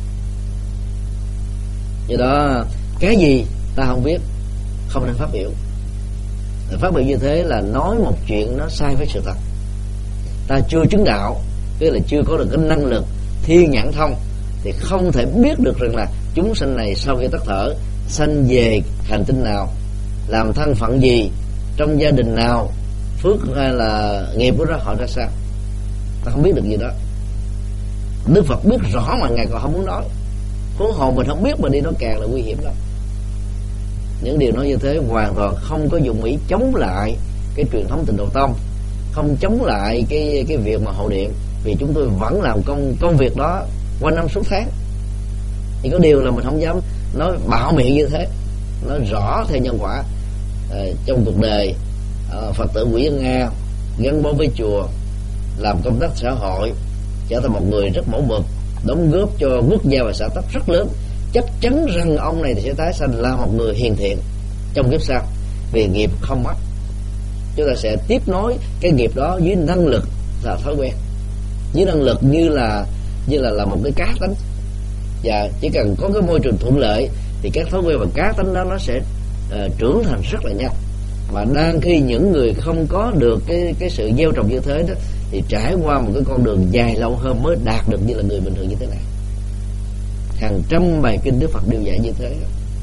Do đó cái gì ta không biết không nên phát biểu. Phát biểu như thế là nói một chuyện nó sai với sự thật. Ta chưa chứng đạo, tức là chưa có được cái năng lực thiên nhãn thông, thì không thể biết được rằng là chúng sanh này sau khi tắt thở sanh về hành tinh nào, làm thân phận gì, trong gia đình nào, phước hay là nghiệp của họ ra sao. Ta không biết được gì đó. Đức Phật biết rõ mà Ngài còn không muốn nói, huống hồ mình không biết mà đi nói càng là nguy hiểm lắm. Những điều nói như thế hoàn toàn không có dụng ý chống lại cái truyền thống Tịnh Độ Tông, không chống lại cái việc mà hộ niệm, vì chúng tôi vẫn làm công việc đó qua năm suốt tháng. Thì có điều là mình không dám nói bạo miệng như thế, nói rõ theo nhân quả. Trong cuộc đời Phật tử Nguyễn Nga gắn bó với chùa, làm công tác xã hội, trở thành một người rất mẫu mực, đóng góp cho quốc gia và xã tắc rất lớn. Chắc chắn rằng ông này thì sẽ tái sanh là một người hiền thiện trong kiếp sau, vì nghiệp không mất. Chúng ta sẽ tiếp nối cái nghiệp đó với năng lực là thói quen, với năng lực như là một cái cá tánh. Và chỉ cần có cái môi trường thuận lợi thì các thói quen và cá tánh đó nó sẽ trưởng thành rất là nhanh. Mà đang khi những người không có được cái sự gieo trồng như thế đó, thì trải qua một cái con đường dài lâu hơn mới đạt được như là người bình thường như thế này. Hàng trăm bài kinh Đức Phật đều dạy như thế.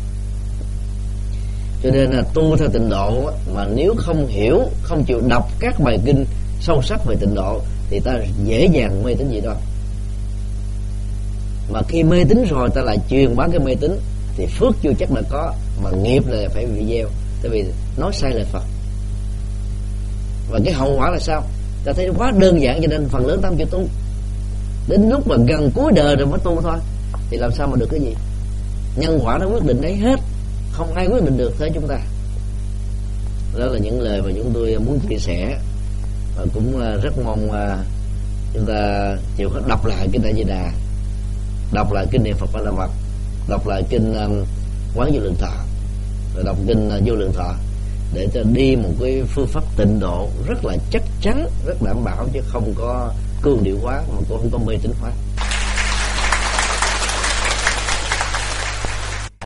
Cho nên là tu theo Tịnh Độ mà nếu không hiểu, không chịu đọc các bài kinh sâu sắc về Tịnh Độ thì ta dễ dàng mê tín gì đó. Mà khi mê tín rồi ta lại truyền bá cái mê tín thì phước chưa chắc là có, mà nghiệp là phải bị gieo, tại vì nói sai lời Phật. Và cái hậu quả là sao? Ta thấy quá đơn giản, cho nên phần lớn ta không chịu tu. Đến lúc mà gần cuối đời rồi mới tu thôi, thì làm sao mà được cái gì? Nhân quả nó quyết định đấy hết, không ai quyết định được thế chúng ta. Đó là những lời mà chúng tôi muốn chia sẻ, và cũng rất mong chúng ta chịu đọc lại kinh A Di Đà, đọc lại kinh niệm Phật A La Mật, đọc lại kinh Quán Vô Lượng Thọ, rồi đọc kinh Vô Lượng Thọ, để cho đi một cái phương pháp tịnh độ rất là chắc chắn, rất đảm bảo, chứ không có cương điệu hóa mà cũng không có mê tín hóa.